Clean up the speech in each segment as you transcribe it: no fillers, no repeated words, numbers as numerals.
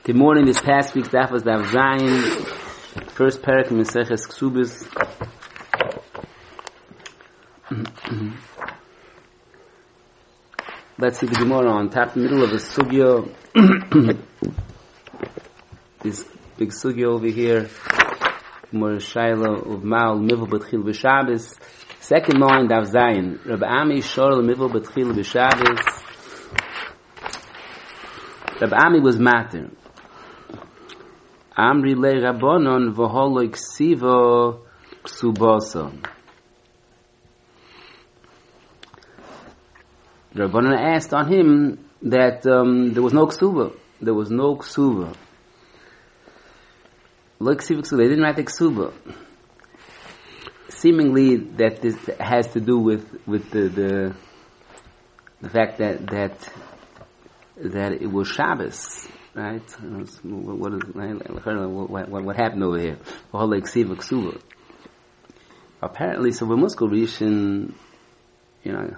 Good morning. This past week's daf was Daf Zayin, first parak in Maseches Ksubis. Let's see the Gemara on top, middle of the sugya. This big sugya over here. Gemara Shaila of Maal Mivel B'Tchil B'Shabbos. Second line Daf Zayin. Rabbi Ami Shor Mivel B'Tchil B'Shabbos. Rabbi Ami was matter. Amri le Rabbanon v'holo ksiva ksubasa. Rabbanon asked on him that there was no ksuba. There was no ksuba. Lo ksiva ksuba. They didn't write the ksuba. Seemingly that this has to do with the fact that it was Shabbos. Right? What happened over here? Apparently, so we must go Rishon, even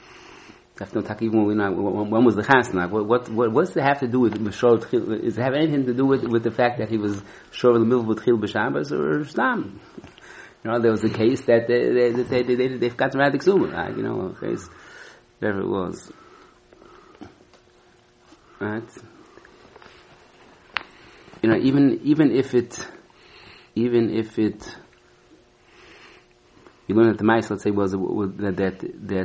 when was the Chasna? What's it have to do with Shor? Does it have anything to do with the fact that he was Shor in the middle of Tchil b'Shabbos or Stam? There was a case that they forgot to write the Ksuma, right? A case, whatever it was. Right? Even if it, you learn that the mice, let's say, was that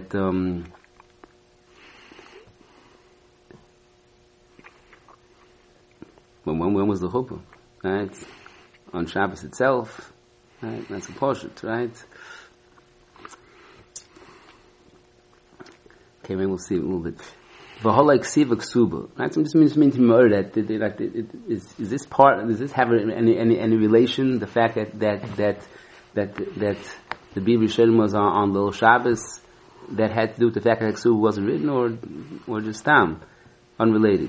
when was the chuppah, right? On Shabbos itself, right? That's a portrait, right? Okay, maybe we'll see a little bit. V'holai ksiva ksuba. Right? So it just means to remember that is this part? Does this have any relation? The fact that the Bibli Shalom was on Lil Shabbos, that had to do with the fact that ksuba wasn't written, or just tam, unrelated.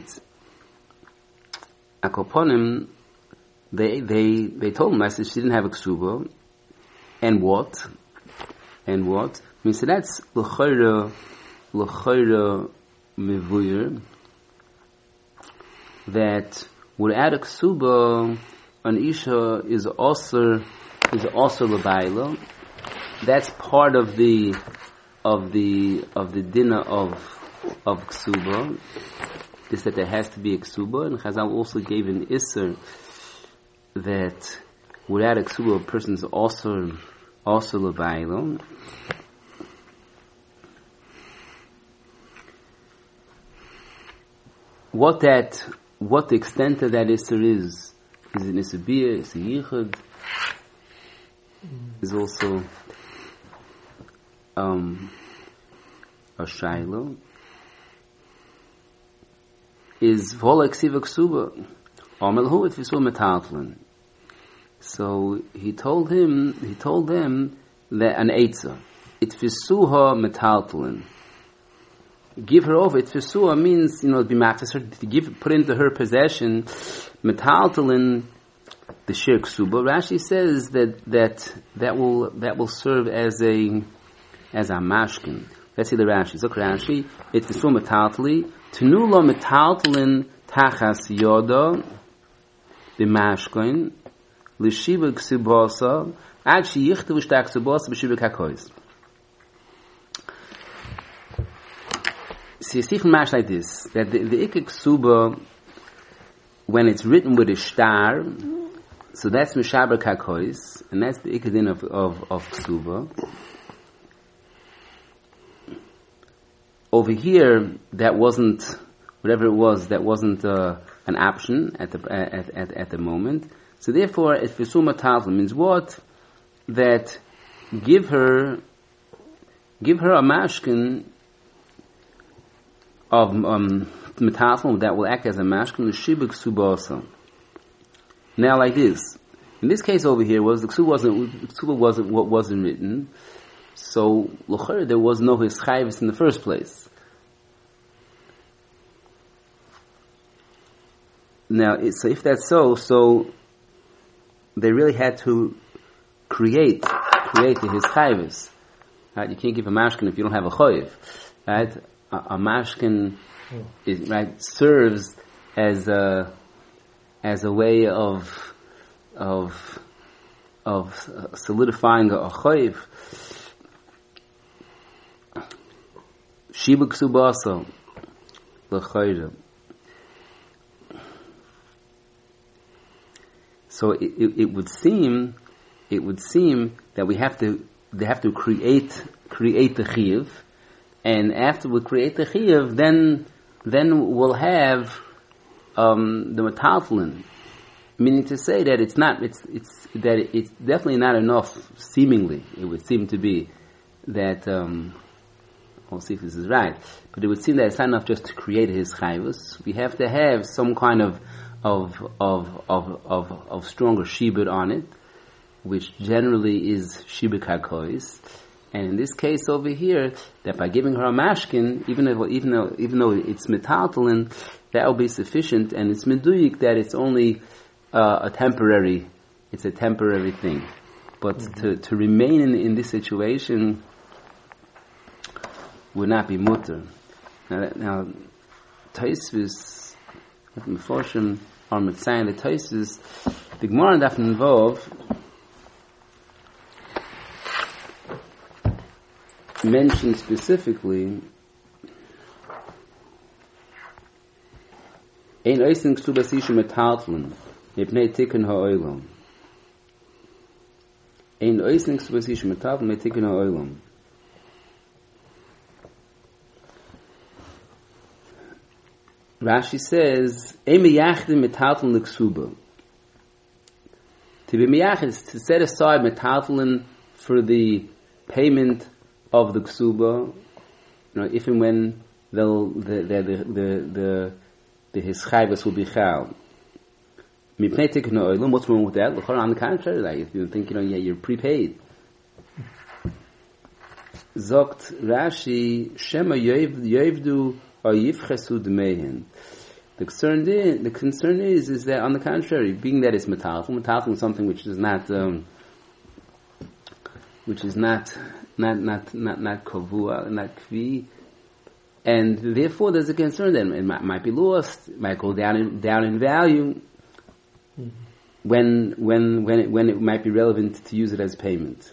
Akoponim, they told him, I said she didn't have a ksuba, and what? I mean, so that's l'chayra Mivuyr, that without a ksuba, an isha is also l'bayla. That's part of the dinner of ksuba. Is that there has to be a ksuba, and Chazal also gave an isser that without a ksuba, a person is also l'bayla. What the extent of that Isser is an Isser Biyah, is a Yichud, is also a Shaila, is V'hol Ksiva Ksuba, Omelhu et Visu Metaltlin. So he told them that an Eitzah, it Visuha Metaltlin. Give her over. Itfisua means, be matzah her, to put into her possession, metaltalin, the shir ksuba. Rashi says that will serve as a mashkin. Let's see the Rashi. Zok Rashi, itfisua metaltali, tenulo metaltalin tachas yoda, the mashkin, l'shiva ksubasa, ad shi yichtavu shtak ksubasa b'shiva kakois. See, Stephen Mash like this, that the Ikka Ksuba, when it's written with a star, so that's Mishaber Kakois, and that's the Ikka din of Ksuba. Over here, that wasn't, whatever it was, that wasn't an option at the moment. So therefore, if Visuma Tavla means what? That give her a mashkin of metalfon that will act as a mashkin, the shibuk subasa. Now, like this, in this case over here, the ksuba wasn't written, so l'chayr there was no hischayvus in the first place. Now, so if that's so they really had to create the hischayvus. Right? You can't give a mashkin if you don't have a chayiv. Right? A mashkin is, right, serves as a as a way of solidifying a chayv. Shiba ksubasa l'chayra. So it would seem that they have to create the chiyuv, and after we create the chiyuv, then we'll have the metaltalin. Meaning to say that it's definitely not enough. Seemingly, it would seem to be that. We'll see if this is right, but it would seem that it's not enough just to create his chayvus. We have to have some kind of stronger shibud on it, which generally is shibud kakois. And in this case over here, that by giving her a mashkin, even though it's metaltalin, that will be sufficient, and it's meduyik that it's only a temporary thing. But to remain in this situation would not be mutter. Now Taisvis, Meforshim are Metzayin the Taisvis. The Gemara Daf Vav mentioned specifically Ein Oising Ksubas Ishu Metaltlin Mipnei Tikkun Ha'olam. Ein Oising Ksubas Ishu Metaltlin Mipnei Tikkun Ha'olam. Rashi says, "Ein miyachdim metaltalin l'ksuba." To be miyachid is to set aside metaltalin for the payment of the ksuba. If and when the his chayvus will be chal. Mipnei tikkun ha'olam. What's wrong with that? On the contrary, like if you think you're prepaid. Zokt Rashi, Shema yevdu. The concern is that on the contrary, being that it's metaltalin is something which is not kavua, not kvi, and therefore there's a concern that it might be lost, it might go down in value when it might be relevant to use it as payment.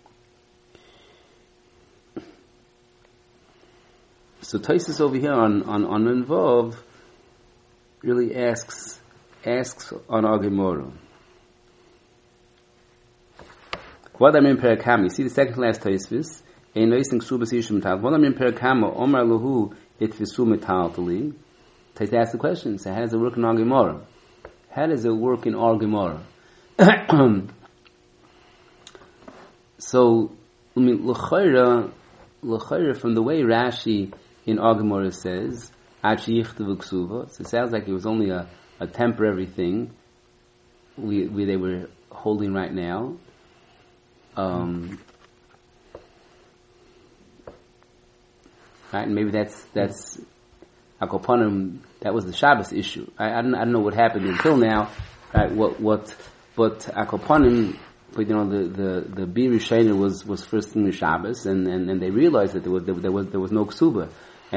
So Taisus over here on Vav really asks on our Gemara. What I mean perakam? You see the second last Taisus. Ein noising subas yishum tal. What I mean perakam? Omar lahu itfisu metaltali. Taisus asks the question. So how does it work in our Gemara? How does it work in our Gemara? So I mean l'chayra from the way Rashi in Agamora says, so it sounds like it was only a temporary thing they were holding right now. Right, and maybe that's Akoponim, that was the Shabbos issue. I don't know what happened until now. Right, but Akoponim, but the Bir Rishayna was first in the Shabbos, and they realized that there was no ksuba.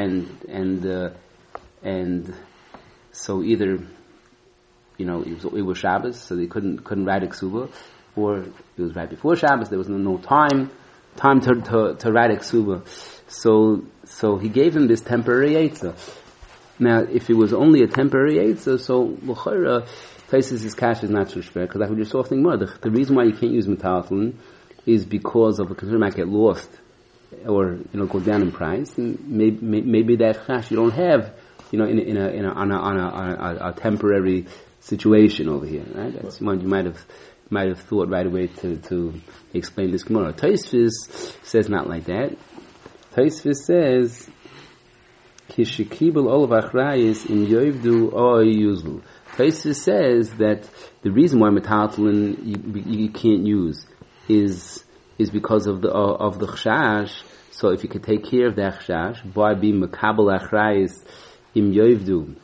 And so either it was Shabbos, so they couldn't write a ksuba, or it was right before Shabbos, there was no time to write a ksuba. So he gave him this temporary eitzah. Now, if it was only a temporary eitzah, so l'chayra Taisus' cash is not so shver, because like we just saw more. The reason why you can't use metaltalin is because of a concern might get lost or go down in price, and maybe that cash you don't have on a temporary situation over here, right? That's one you might have thought right away to explain this Gemara. Taisus says not like that. Taisus says kishikibel olav achrayis im yoivdu oy yuzlu. Taisus says that the reason why metaltalin you can't use is because of the chashash. So if you could take care of the chashash by being makabel achrayis im yoivdu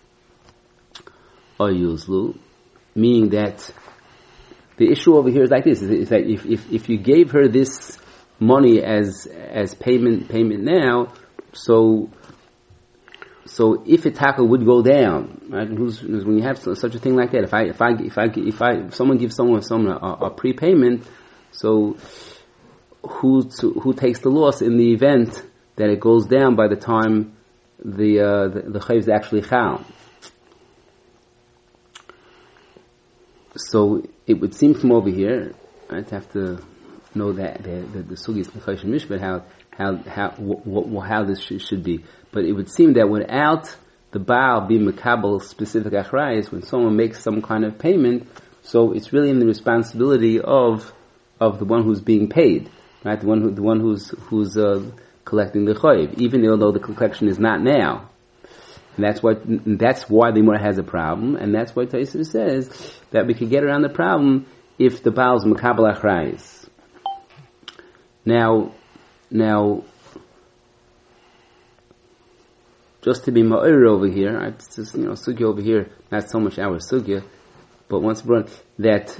oy yuzlu, meaning that the issue over here is like this: is that if you gave her this money as payment now, so So if a tackle would go down, right? When you have such a thing like that, if someone gives someone a prepayment, so who takes the loss in the event that it goes down by the time the chayv is actually chal? So it would seem from over here, I'd have to know that the sugi is nechaysh mishpat, how this should be. But it would seem that without the Baal being makabel specific achrayis, when someone makes some kind of payment, so it's really in the responsibility of the one who's being paid, right? The one who's collecting the chayiv, even though the collection is not now. And that's why the Gemara has a problem, and that's why Tosfos says that we could get around the problem if the Baal's makabel achrayis. Now, just to be ma'ir over here, it's just, sugya over here, not so much our sugya, but once again, that,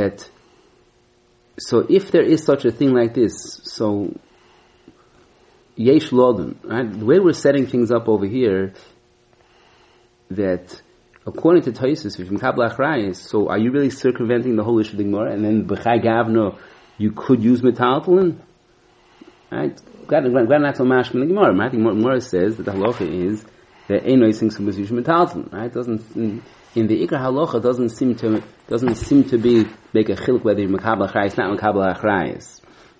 so if there is such a thing like this, so, yesh lodin, right? The way we're setting things up over here, that, according to Tosfos, if makabel achrayis, so are you really circumventing the whole issue of the Gemara, and then b'chai gavno, you could use metaltalin? Right? Glad not so mashma the Gemara. I think Gemara says that the halacha is that ein oising subas yushim metaltalin. Right? Doesn't in the ikar halacha doesn't seem to be make a chiluk whether you're makabel achrayis, not makabel achrayis.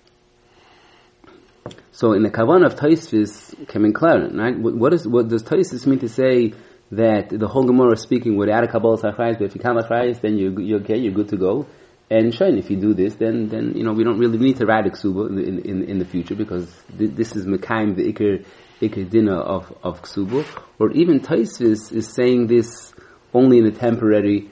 So in the kavanah of Tosfos, coming clear, right? What does Tosfos mean to say that the whole Gemara is speaking without a kabbalah achrayis, but if you kabbalah achrayis, then you're okay, you're good to go. And shine, if you do this, then we don't really need to write a ksuba in the future, because this is mekayim the ikar dinner of ksuba. Or even Tosfos is saying this only in a temporary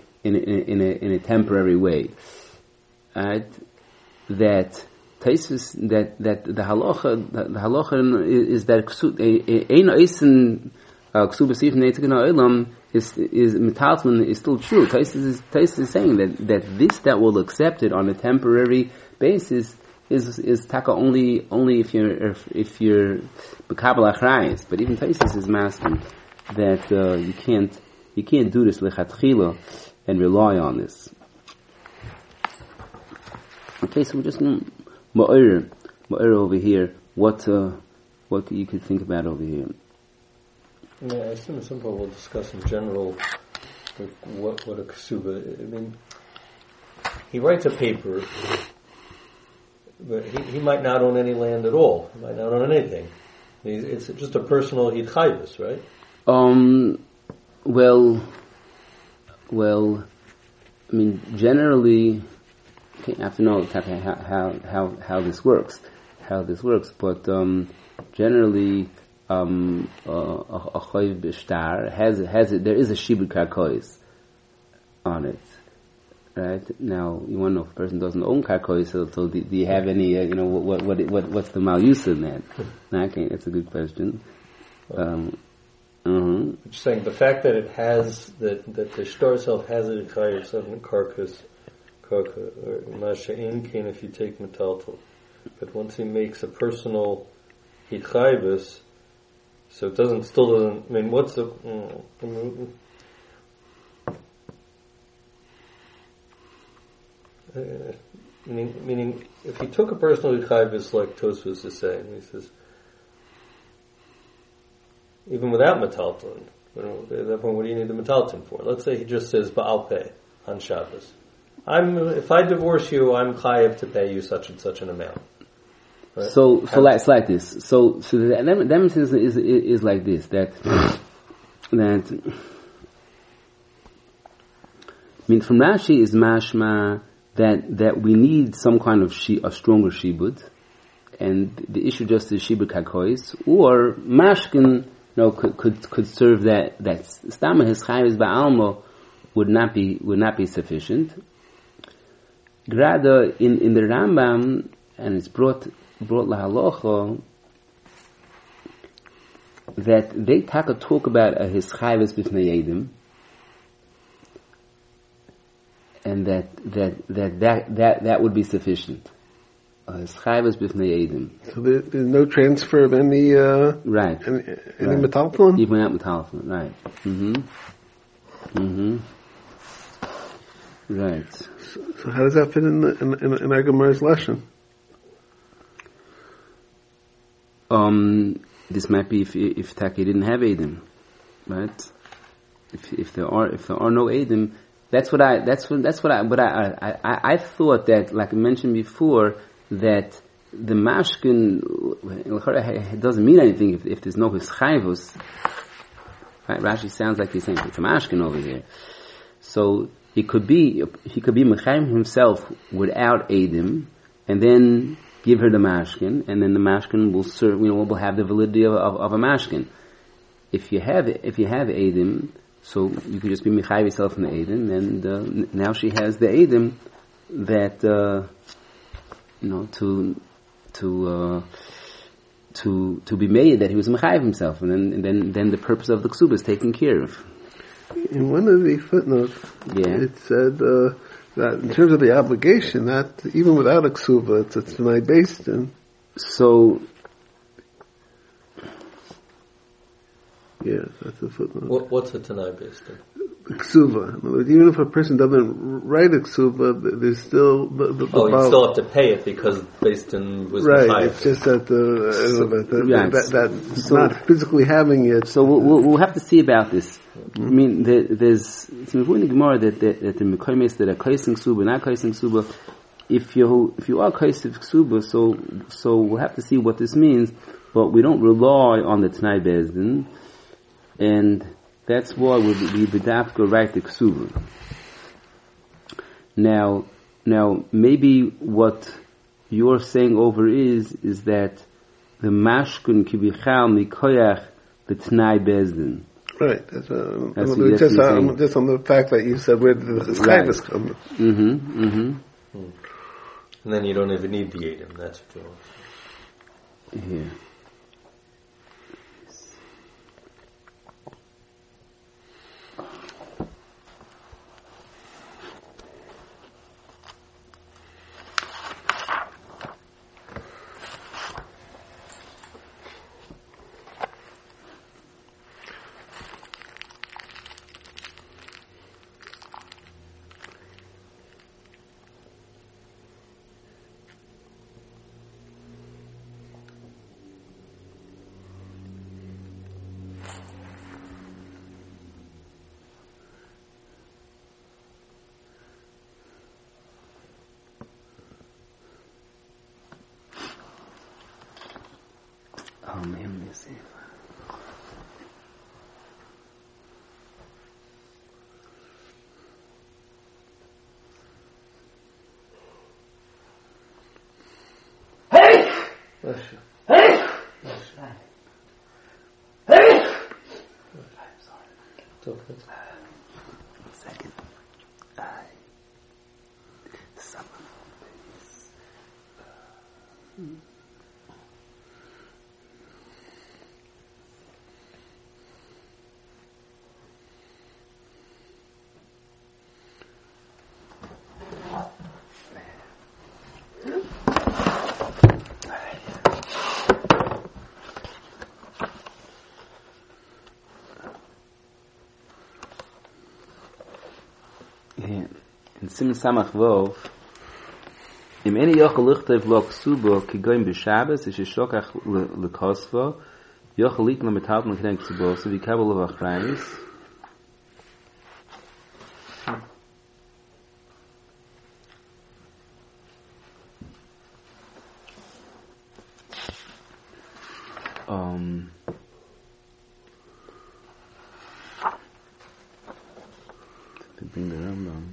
way. Right? That Tosfos that the halacha is that ein oisen ksuba sif neitzikana olam is metaltalin is still true. Tosfos is saying that will accept it on a temporary basis is taka only if you're b'kabel achrayis. But even Tosfos is masking that you can't do this lechatchila and rely on this. Okay, so we're just going to ma'ir over here. What you could think about over here. Yeah, I assume at some point we'll discuss in general what a ksuba. I mean, he writes a paper, but he might not own any land at all. He might not own anything. It's just a personal hitchayvus, right? Well. I mean, generally, I have to know how this works. But generally. A choiv b'shtar there is a shibud karkois on it, right? Now you want to know if a person doesn't own karkois, so do you have any what's the malus in that? Okay, that's a good question. Just saying the fact that it has that the shtar itself has a chayiv seven karkas or masha'in kain if you take metaltal, but once he makes a personal hitchayvus. So it still doesn't, I mean, what's the, meaning, if he took a personal chayvus like Tosfos is saying, he says, even without metalton, at that point, what do you need the metalton for? Let's say he just says, Ba'al pay, on Shabbos. If I divorce you, I'm chayav to pay you such and such an amount. Right. So it's like this. So the evidence is like this. That I mean, from Rashi is mashma that we need some kind of a stronger shibud, and the issue just is shibud kakois, or mashkin could serve that stama his chayvus ba'almo would not be sufficient. Grada in the Rambam, and it's brought lahalocha that they talk about his chayvus b'fnei yedim, and that would be sufficient. Schayvus b'fnei Eidim. So there's no transfer of any, Right. any metaltalon? Even without metaltalon, right. Right. So how does that fit in our Gemara's lesson? This might be if Taki didn't have Eidim, right? If there are no Eidim, I thought that, like I mentioned before, that the mashkin, it doesn't mean anything if there's no hischayvus. Right? Rashi sounds like he's saying it's a mashkin over here. So he could be mechayim himself without Eidim, and then give her the mashkin, and then the mashkin will serve, will have the validity of a mashkin. If you have Eidim, so you could just be mechayiv yourself in the Eidim, and now she has the Eidim that to be made that he was mechayiv himself, and then the purpose of the ksuba is taken care of. In one of the footnotes, it said that in terms of the obligation, that even without a ksuba, it's tonight based in. So. Yes, that's the footnote. What's a Tanai based in? The ksuba. In other words, even if a person doesn't write a ksuba, there's still the you still have to pay it because based in was right. Mechayv. It's just that that's not physically having it. So we'll have to see about this. I mean, there's it's important in Gemara that the Mekoymes that are kaising ksuba, not kaising ksuba. If you are kaising ksuba, so we'll have to see what this means. But we don't rely on the Tanai Bezdin. And that's why we bedafka write the ksuba. Now maybe what you're saying over is that the mashkun kibichal mikoyach the Tanai Bezdin. Right. Just on the fact that you said where the chayvus come. And then you don't even need the Eidim. That's what you're saying. Yeah. Oh man, let me see. In Siman Samach Vov, im eni yochel lichtev lo ksubo ki goyim b'Shabbos ish shokach lekosvo yochel lit lo metalten l'knei ksubo so vi kabel lo v'achrayis to bring the Rambam.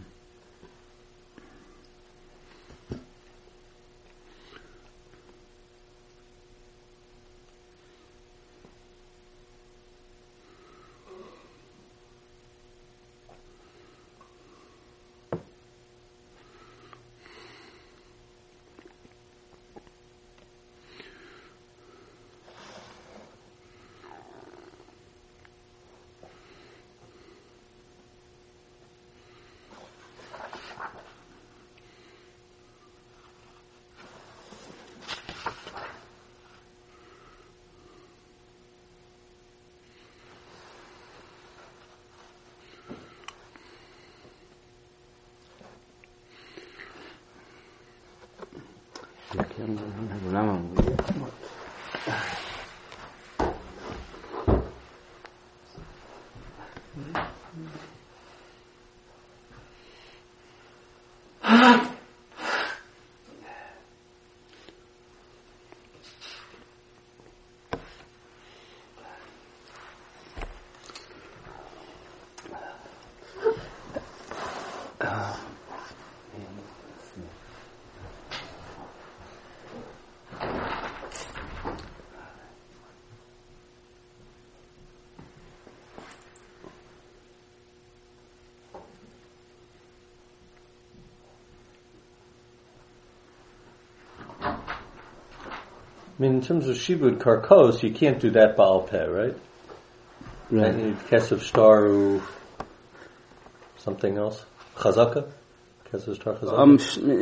I mean, in terms of Shibud Karkos, you can't do that Baal Peh, right? Right. And Kesef Shtaru, something else? Chazaka? Kesef Shtar Chazaka?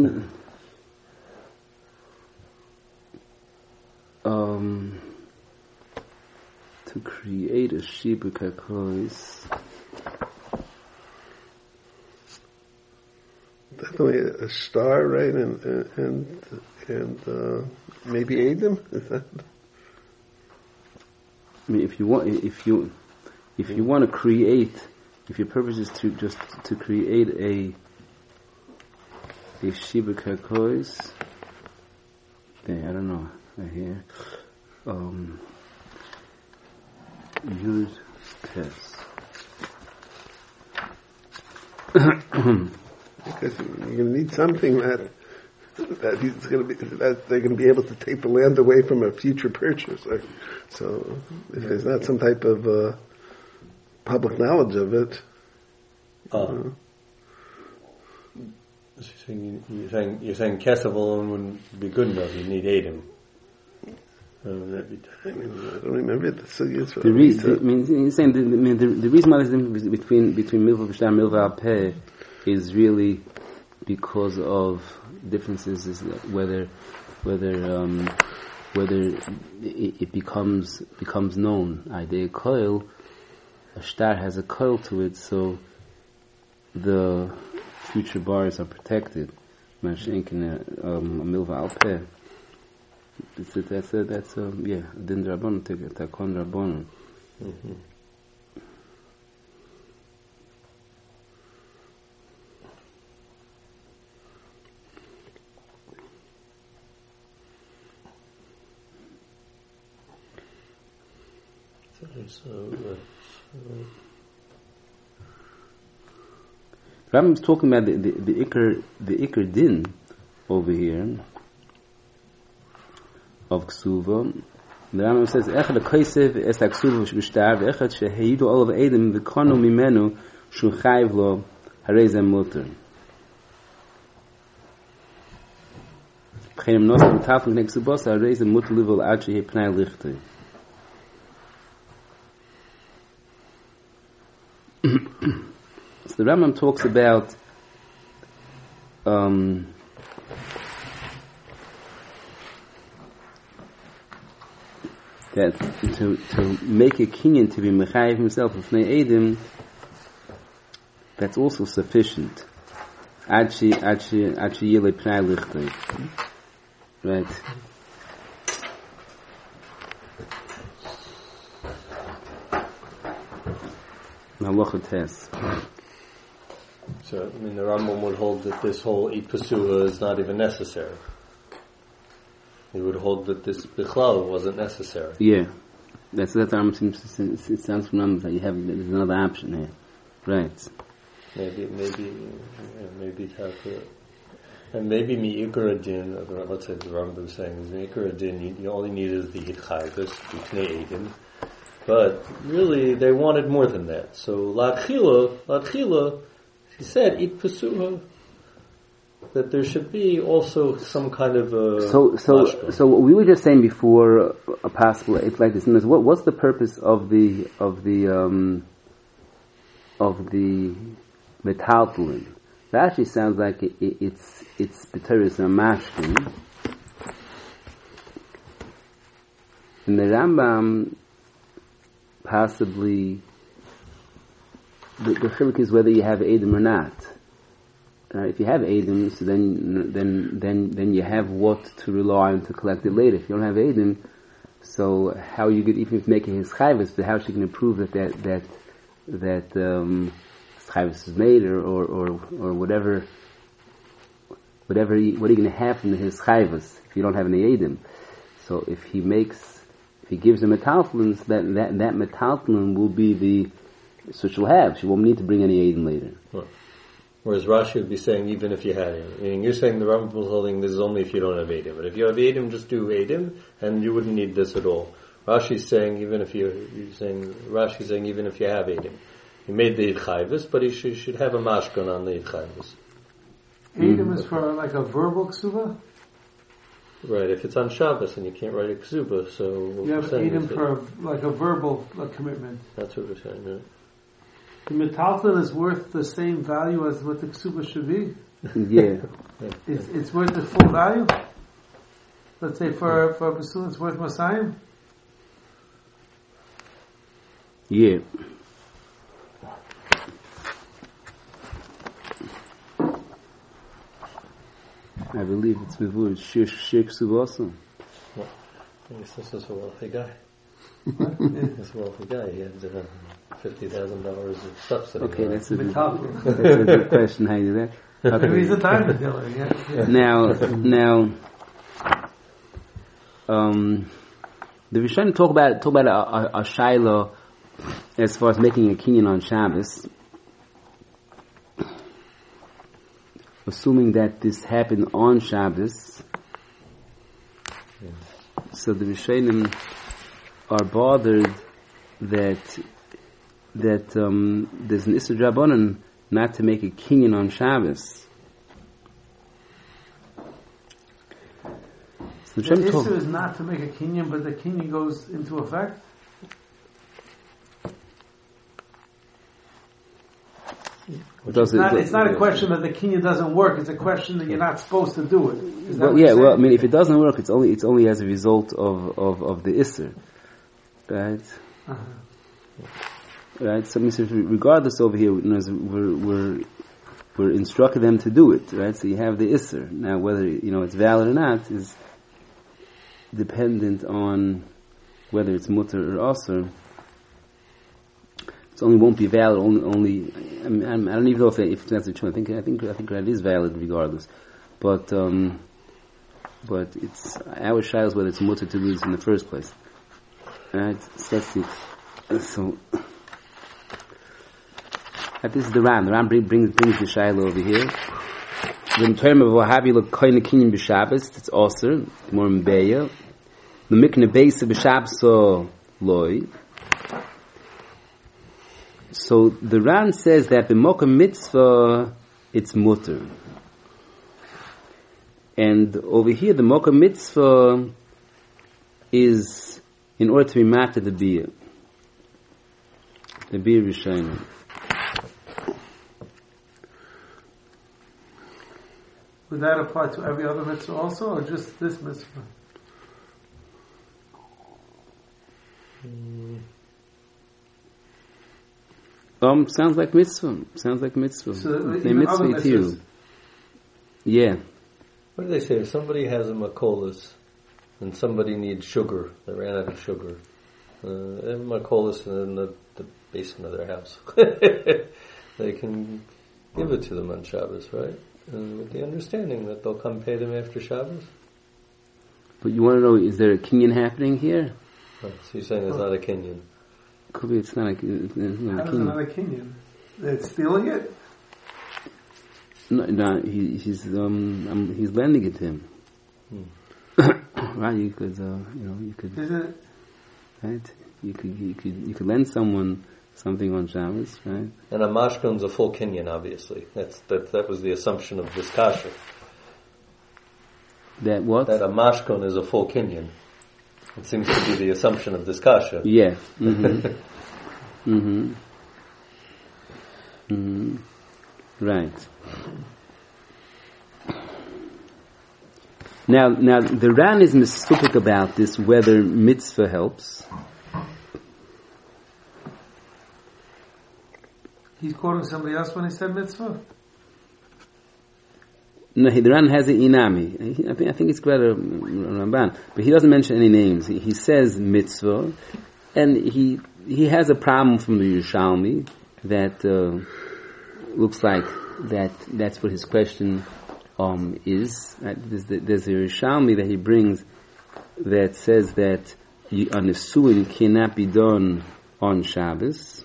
To create a Shibud Karkos. Definitely a star, right? And maybe Adam. Is that? I mean, if you want to create, if your purpose is to create a Shibud Karkos, okay, I don't know, right here, Yud Tes. Because you're going to need something that he's going to be, that they're going to be able to take the land away from a future purchaser. So if there's not some type of public knowledge of it, you're saying Kesef alone wouldn't be good enough. You need Adam. I don't remember the sugyas. The reason why there's a difference between Milva B'Shtar and Milva Al Peh is really because of differences is whether it becomes known. Idea coil, a star has a coil to it, so the future bars are protected. Milva Al Peh. That's din Rabbanon takon Rabbanon. Rambam's talking about the Iker Din over here of Ksuva. The Rambam says, Echad HaKosev es HaKsuva sh'b'shtar v'echad she'heidu olav Edom v'konu mimenu shu chayv lo harei zeh muter. V'chenim nosa v'tafel k'nei Ksubos harei zeh muter livol ad shehei pnei lichtei. So the Rambam talks about that to make a kinyan to be mechayiv himself with Pnei Edim, that's also sufficient. Ad she yile pnei lichtei. Right. Halacha Tes. So, I mean, the Rambam would hold that this whole Eid Pasuha is not even necessary. He would hold that this Bichlal wasn't necessary. Yeah. That's it sounds from Rambam that there's another option here. Right. Maybe and maybe Mi'ikar Adin, let's say the Rambam is saying, is Mi'ikar Adin, you only need is the Hitchayvus, B'Pnei Edim. But really, they wanted more than that. So, Latchila, he said, Eid Pasuha, that there should be also some kind of a... So we were just saying before a possible, it's like this, what's the purpose of the metaltalin? That actually sounds like it's B'Teres and Mashkin. In the Rambam, possibly the chiluk is whether you have Edom or not. If you have Eidim, so then you have what to rely on to collect it later. If you don't have Eidim, so how you could even make it his chayvus, but how she can prove that chayvus is made or whatever. What are you going to have from his chayvus if you don't have any Eidim? So if he gives him metaltlins, that metaltlin will be the, so she'll have. She won't need to bring any Eidim later. Right. Whereas Rashi would be saying even if you had him. Meaning you're saying the Rambam was holding this is only if you don't have Eidim. But if you have Eidim, just do Eidim, and you wouldn't need this at all. Rashi's saying even if Rashi's saying even if you have Eidim. He made the Chayvus, but he should have a mashkan on the Chayvus. Eidim is for like a verbal ksuba? Right, if it's on Shabbos and you can't write a ksuba, so... You have Eidim for like a verbal commitment. That's what we're saying, right? The metalton is worth the same value as what the ksuba should be? Yeah. It's worth the full value? Let's say for a Basul it's worth Masayim? Yeah. I believe it's Mivur, Shir Ksuba also. Well, I guess this is a wealthy guy. This is a wealthy guy. He had $50,000 of stuff sitting Okay, around. that's a good question. How you do that? Okay. Maybe he's a diamond dealer, yeah. Now, the Rishonim talk about a Shiloh as far as making a kinyan on Shabbos, assuming that this happened on Shabbos. So the Rishonim are bothered that there's an Issur Drabanan not to make a kinyan on Shabbos. So The issue is not to make a kinyan, but the kinyan goes into effect. It's not a question that the kinyan doesn't work. It's a question that you're not supposed to do it. Is that what you're saying? I mean, if it doesn't work, it's only as a result of the Issur, right? Uh-huh. Right. So, regardless over here, we're instructing them to do it, right? So you have the Issur. Now, whether it's valid or not is dependent on whether it's mutter or asur. It only won't be valid. Only I don't even know if that's the truth. I think that is valid regardless. But it's our shilas whether it's mutter to lose in the first place. Right? So that's it. So this is the Ram. The Ram brings the shilah over here. In terms of Wahabi look koine kinyan b'Shabbos, it's also more mbeya. The mikne beisa b'Shabbos loy. So the Ran says that the Mokum Mitzvah it's mutter, and over here the Mokum Mitzvah is in order to be matter the beer Rishayim. Would that apply to every other mitzvah also, or just this mitzvah? Sounds like mitzvah. So they mitzvah to you. Yeah. What do they say? If somebody has a makolis and somebody needs sugar, they ran out of sugar. They have makolis in the basement of their house. They can give it to them on Shabbos, right? With the understanding that they'll come pay them after Shabbos. But you want to know, is there a kinyan happening here? Right, so you're saying it's not a kinyan. Could be it's not a How is it not a kinyan? They're stealing it? No, he's lending it to him. Right? You could, you could. Is it? Right? You could lend someone something on Shabbos, right? And a mashkon's a full kinyan, obviously. That was the assumption of this kasha. That what? That a mashkon is a full kinyan. It seems to be the assumption of this kasha. Yeah. Right. Now the Ran is mistupik about this, whether mitzvah helps. He's quoting somebody else when he said mitzvah? No, the Ran has an inami. I think it's better Ramban, but he doesn't mention any names. He says mitzvah, and he has a problem from the Yerushalmi that looks like that's what his question is. Right? There's a Yerushalmi that he brings that says that a nesuin cannot be done on Shabbos.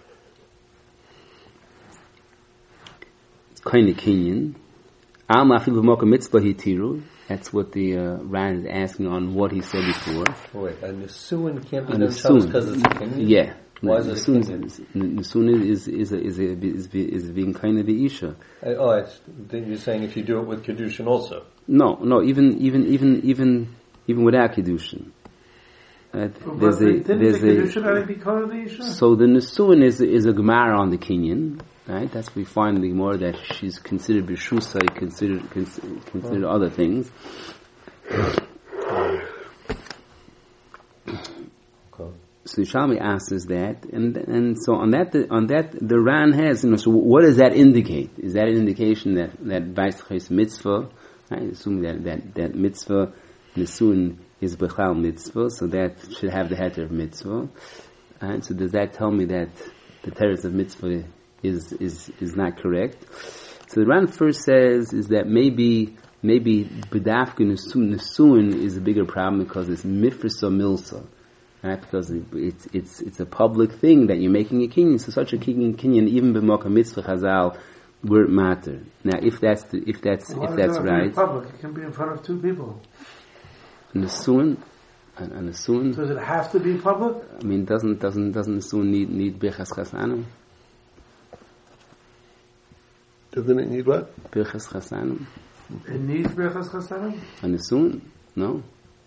It's kind of Kenyan. That's what the Ran is asking on what he said before. Wait, a nesuin can't be done Shabbos because it's Kenyan? Yeah. Why is it Kenyan? Nesuin is being kind of the Isha. Then you're saying if you do it with Kedushin also? No, even without Kedushin. There's the Kedushin already be called the Isha? So the Nesuin is a Gemara on the Kenyan. Right? That's what we find in the Gemara, that she's considered B'Shusa, considered other things. Okay. So Shalmi asks us that, and so on that the Ran has, so what does that indicate? Is that an indication that Vayis mitzvah, right? Assuming that mitzvah, Nesuin is Bechal mitzvah, so that should have the heter of mitzvah. And so does that tell me that the teretz of mitzvah is not correct? So the Ran first says is that maybe B'dafka Nesuin is a bigger problem because it's mifrisa milsa, right? Because it's a public thing that you're making a kinyan. So such a kinyan, even b'moka mitzvah chazal, weren't matter. Now, if that's right, public, it can be in front of two people. Nesuin. So does it have to be public? I mean, doesn't Nesuin need birchas chasanim? Doesn't it need what? Birchas chasanim. It needs birchas chasanim? And Nesuin? No.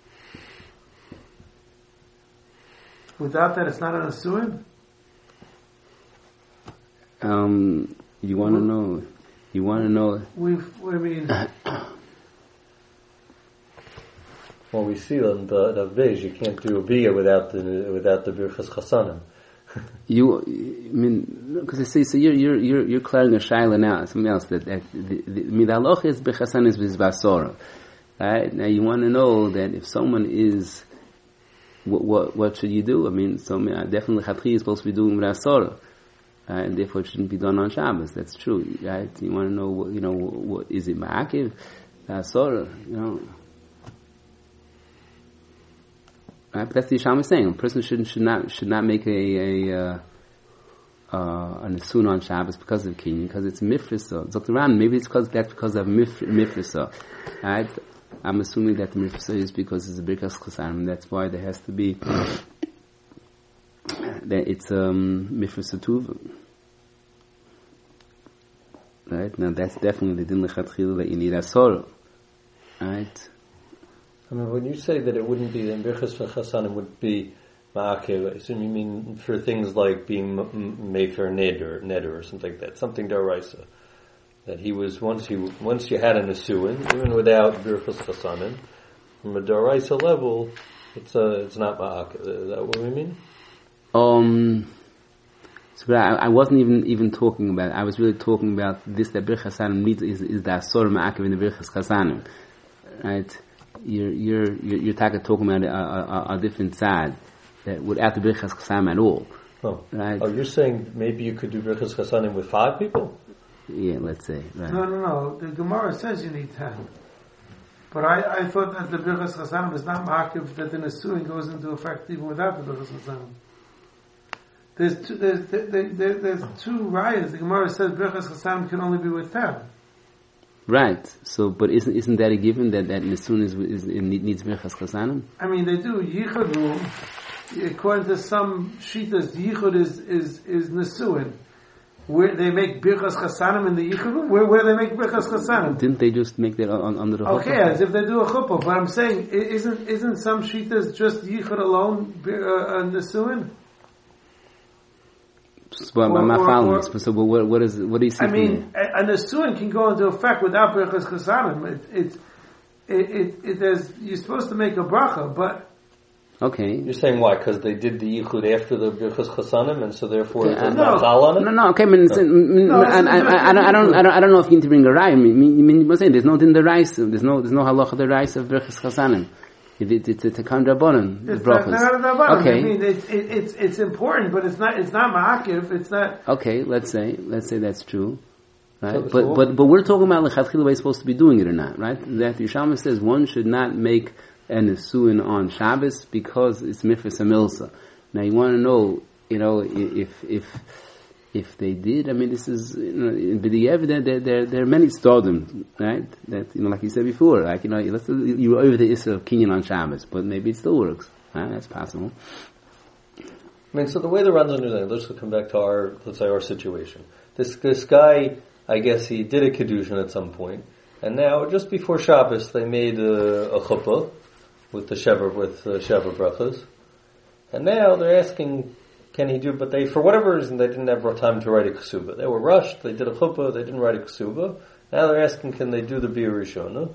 Without that, it's not an Nesuin? You want to know? Well, we see on the Vej, you can't do a bia without the birchas chasanim. Because you see, so you're clearing a shaila now, something else that midaloch is bechasan is basora, right? Now you want to know that if someone is, what should you do? I mean, definitely chatchi is supposed to be doing basora, right? And therefore it shouldn't be done on Shabbos. That's true, right? You want to know what is it ma'akiv basora, Right? But that's the Yisham is saying. A person should not make a nesuin on Shabbos because of kinyan, because it's mifrisa. Dr. Ran, maybe it's because of mifrisa. Right? I'm assuming that the mifrisa is because it's a birkas chasanim. That's why there has to be that it's mifrisa tuva. Right? Now that's definitely the din lechatchila that you need asor. Right? I mean, when you say that it wouldn't be, then birchas chasanim would be ma'akev, I assume you mean for things like being made for a neder or something like that, something daraisa. That he was, once you had a nesuin, even without birchas chasanim, from a daraisa level, it's not ma'akev. Is that what we mean? So I wasn't even talking about it. I was really talking about this, that birchas chasanim needs is the asor ma'akev in the birchas chasanim. Right? You're talking about a different side that without the birchas chasanim at all. Oh. Right? Oh, you're saying maybe you could do birchas chasanim with 5 people? Yeah, let's say. Right. No. The Gemara says you need 10. But I thought that the birchas chasanim is not ma'akiv, that the nesuin goes into effect even without the birchas chasanim. There's two rayas. The Gemara says birchas chasanim can only be with 10. Right. So, but isn't that a given that nesuin needs birchas chasanim? I mean, they do yichud rule. According to some shitas, yichud is nesuin. Where they make birchas chasanim in the yichud room? Where they make birchas chasanim? Didn't they just make that under the chuppah? Okay, as if they do a chuppah. But I'm saying, isn't some shitas just yichud alone nesuin? But I'm not following. So what do you see? I mean, a nesuin can go into effect without birchas chasanim. You're supposed to make a bracha, but Okay. You're saying why? Because they did the yichud after the birchas chasanim, and so therefore Yeah, it's not chal on it. No. Okay, I don't know if you need to bring a rai. I'm saying there's no din the rice. There's no halacha the rice of birchas chasanim. It's a kandrabanan. It's not brachas. Okay. I mean, it's important, but it's not ma'akiv. It's not. Okay, let's say that's true. Right? But we're talking about lechatchila way supposed to be doing it or not, right? That Yishalma says one should not make an nesuin on Shabbos because it's mifras hamilsa. Now you want to know, if they did. I mean, this is evident that there are many stodim, right? That like you said before, like you were over the issue of kinyan on Shabbos, but maybe it still works. Right? That's possible. I mean, so the way the Ranzan is doing, let's come back to our situation. This guy, I guess he did a kedushin at some point, and now just before Shabbos they made a chuppah with the shever brachas, and now they're asking, can he do? But they, for whatever reason, they didn't have time to write a ksuba. They were rushed. They did a chuppah. They didn't write a ksuba. Now they're asking, can they do the bir rishona?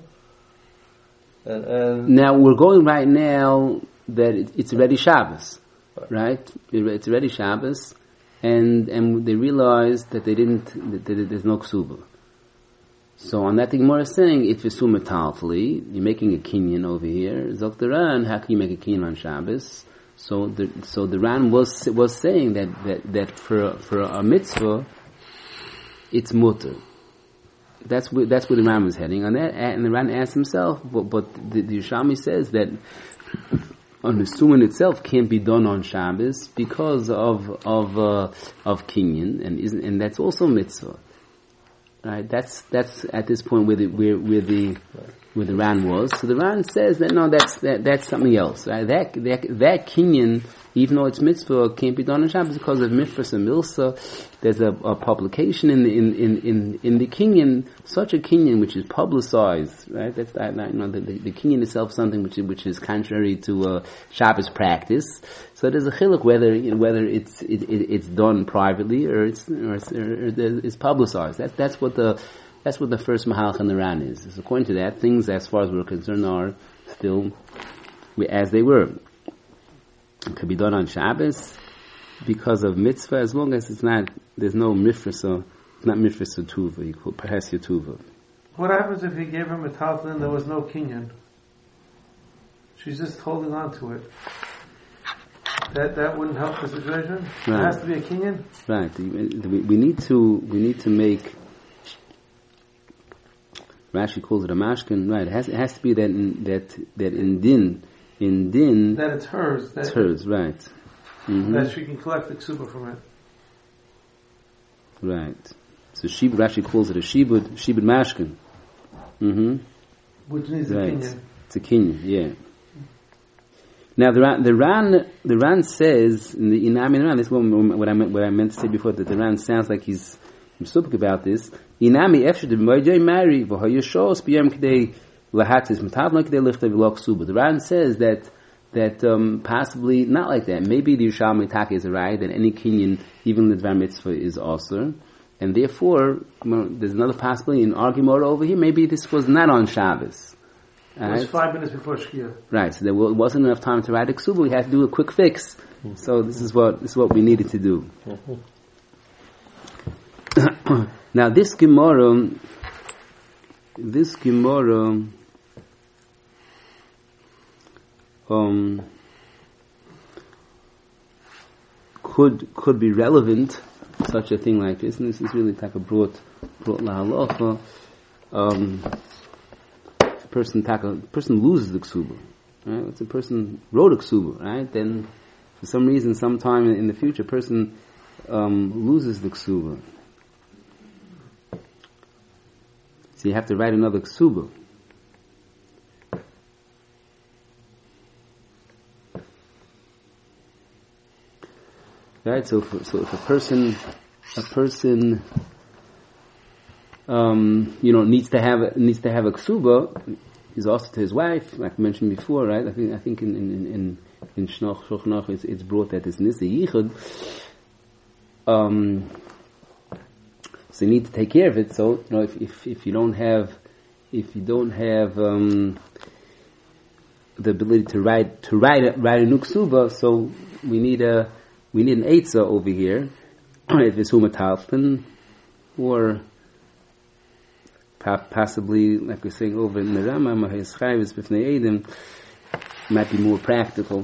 And now we're going right now that it's already Shabbos, right? It's already Shabbos, and they realized that there's no ksuba. So on that, the Gemara is saying, if you're sumatalfully, you're making a kinyan over here. Zoktaran, how can you make a kinyan on Shabbos? So the Ran was saying that for a mitzvah, it's mutter. That's where the Ran was heading on that, and the Ran asked himself, but the Yerushalmi says that on the suman itself can't be done on Shabbos because of kinyan, and that's also mitzvah. Right, that's at this point where the Ran was. So the Ran says that no, that's something else. Right? That kinyan, even though it's mitzvah, can't be done on Shabbos because of mifras and milsa. There's a publication in the kinyan, such a kinyan which is publicized. Right, that's the kinyan itself, something which is contrary to Shabbos practice. So there's a chiluk whether it's done privately or it's publicized. That's what the first mahalach in the Ran is. So according to that, things as far as we're concerned are still as they were. It could be done on Shabbos because of mitzvah, as long as it's not. There's no mifrasa. It's not mifrasa tuva. You call perhaps your tuva. What happens if he gave him a talton and there was no kinyan? She's just holding on to it. That wouldn't help the situation. Right. It has to be a kinyan. Right. We need to make. Rashi calls it a mashkin. Right. It has to be that in din that it's hers. It's hers. Right. Mm-hmm. That she can collect the ksuba from it. Right. So Rashi calls it a shibud mashkin. Mm-hmm. Which needs a kinyan. It's a kinyan. Yeah. Now the Ran says in the Inami Ran. This is what I meant to say before, that the Ran sounds like he's supik about this. Inami efshad b'moedei mari v'hayishos b'yem k'dei lahatis m'tavla k'dei lichta v'lo ksuba. The Ran says that possibly not like that. Maybe the Yerushalmi Taka is right that any kinyan, even the Dvar Mitzvah, is also, and therefore there's another possibility in argument over here. Maybe this was not on Shabbos. It was 5 minutes before Shkia. Right, so there wasn't enough time to write a ksuba. We had to do a quick fix. Mm-hmm. So this is what we needed to do. Mm-hmm. Now this Gemara could be relevant, such a thing like this, and this is really like a brought lahalacha. Person loses the ksuba, right? It's a person wrote a ksuba, right? Then, for some reason, sometime in the future, person loses the ksuba. So you have to write another ksuba. Right? So if a person needs to have a ksuba, he's also to his wife, like I mentioned before, right? I think in Shulchan it's brought that it's nisa yichud. So you need to take care of it. So if you don't have the ability to write a new ksuba, so we need an eitzah over here, if it's humatalfin, or possibly, like we're saying over in the Rambam, his chayvus b'fnei edim, might be more practical.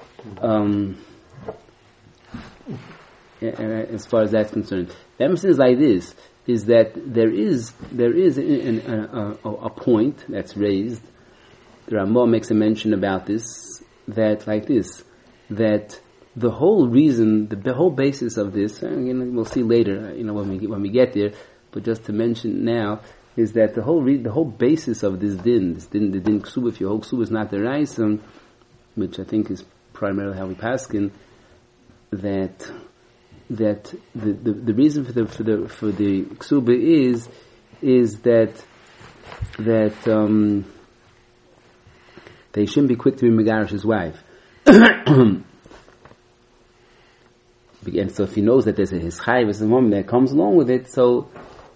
As far as that's concerned, the emphasis is like this: is that there is a point that's raised. The Rambam makes a mention about this, that the whole reason, the whole basis of this, we'll see later, when we get there, but just to mention now, is that the whole basis of the din ksuba, if your whole ksuba is not the raisum, which I think is primarily how we paskin, that the reason for the ksuba is that they shouldn't be quick to be megarish's wife. And so if he knows that there's a his chayvus, the moment that comes along with it, so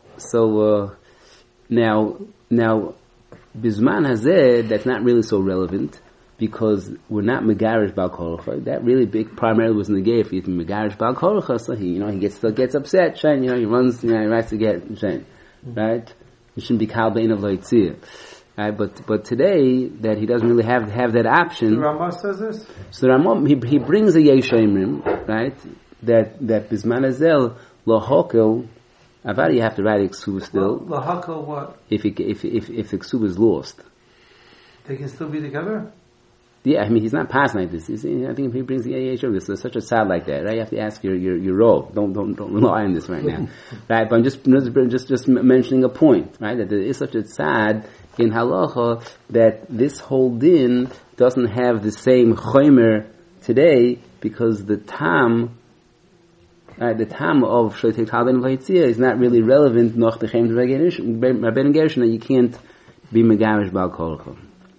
now bizman hazeh, that's not really so relevant, because we're not megarish bal korocha. That really big primarily was in the gay. If he's megarish bal korocha, so he gets upset, he runs, he writes to get, right? He shouldn't be kalbein of loitzir. Right, but today that he doesn't really have that option. The Rambam says this. So the Rambam he brings a yeshayimrim, right? That bisman hazel lahakel. Avari you have to write a ksuba still. Lahakel what? If the ksuba is lost, they can still be together. Yeah, I mean he's not passing like this. I think if he brings the yeshayimrim, there's such a sound like that, right? You have to ask your role. Don't rely on this right now, right? But I'm just mentioning a point, right? That there is such a sad in halacha that this whole din doesn't have the same chomer today, because the tam of shleitek talden v'hitzia is not really relevant noch the chem rabbein gershon, that you can't be megarish bal korocha.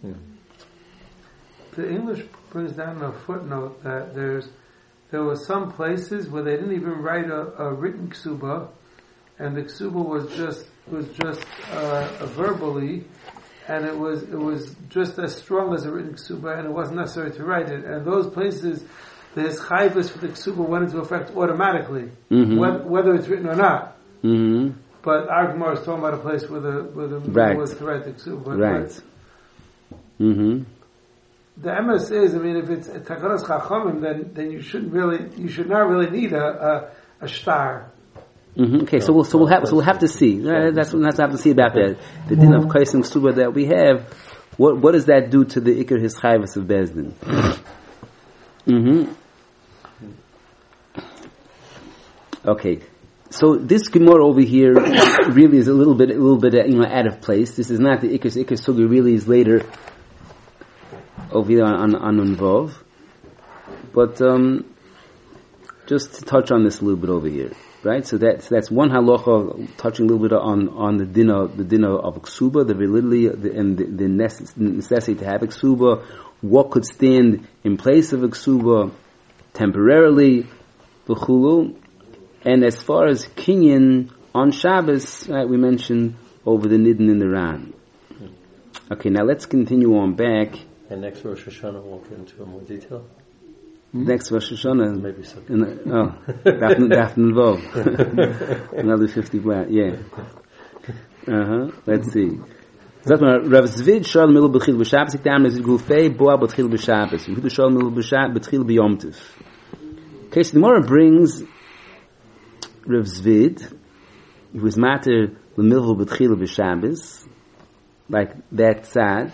The English brings down a footnote that there were some places where they didn't even write a written ksuba, and the ksuba was just verbally, and it was just as strong as a written ksuba, and it wasn't necessary to write it. And those places, the chayvus for the ksuba went into effect automatically, whether it's written or not. Mm-hmm. But our Gemara is talking about a place where the right. was to write the ksuba. Right. Mm-hmm. The emes is, if it's takanas chachamim, then you should not really need a shtar. Mm-hmm. Okay, so we'll have to see. That's what we have to see about that. The din of kaisim ksuba that we have. What does that do to the ikar his chayvus of bezdin? Mm-hmm. Okay, so this gemara over here really is a little bit out of place. This is not the ikar suga. Really is later over here on Unvov. But just to touch on this a little bit over here. Right, so that's one halacha, touching a little bit on the dinner of ksuba, the validity and the necessity to have a ksuba, what could stand in place of a ksuba temporarily, v'chulu, and as far as kinyan on Shabbos, right, we mentioned over the nidin in the Ran. Okay, now let's continue on back. And next Rosh Hashanah we'll get into more detail. Next Rosh Hashanah, maybe so. Daphne Vov, another 50 black, yeah. Let's see. Rav Zvid shal milu b'chil b'Shabbos, iktam nezid gufei boa b'chil b'Shabbos. Yehuda shal milu b'chil b'Yom Tov. Okay, so the Gemara brings Rav Zvid, who was mater l'milvu b'chil b'Shabbos, like that sad.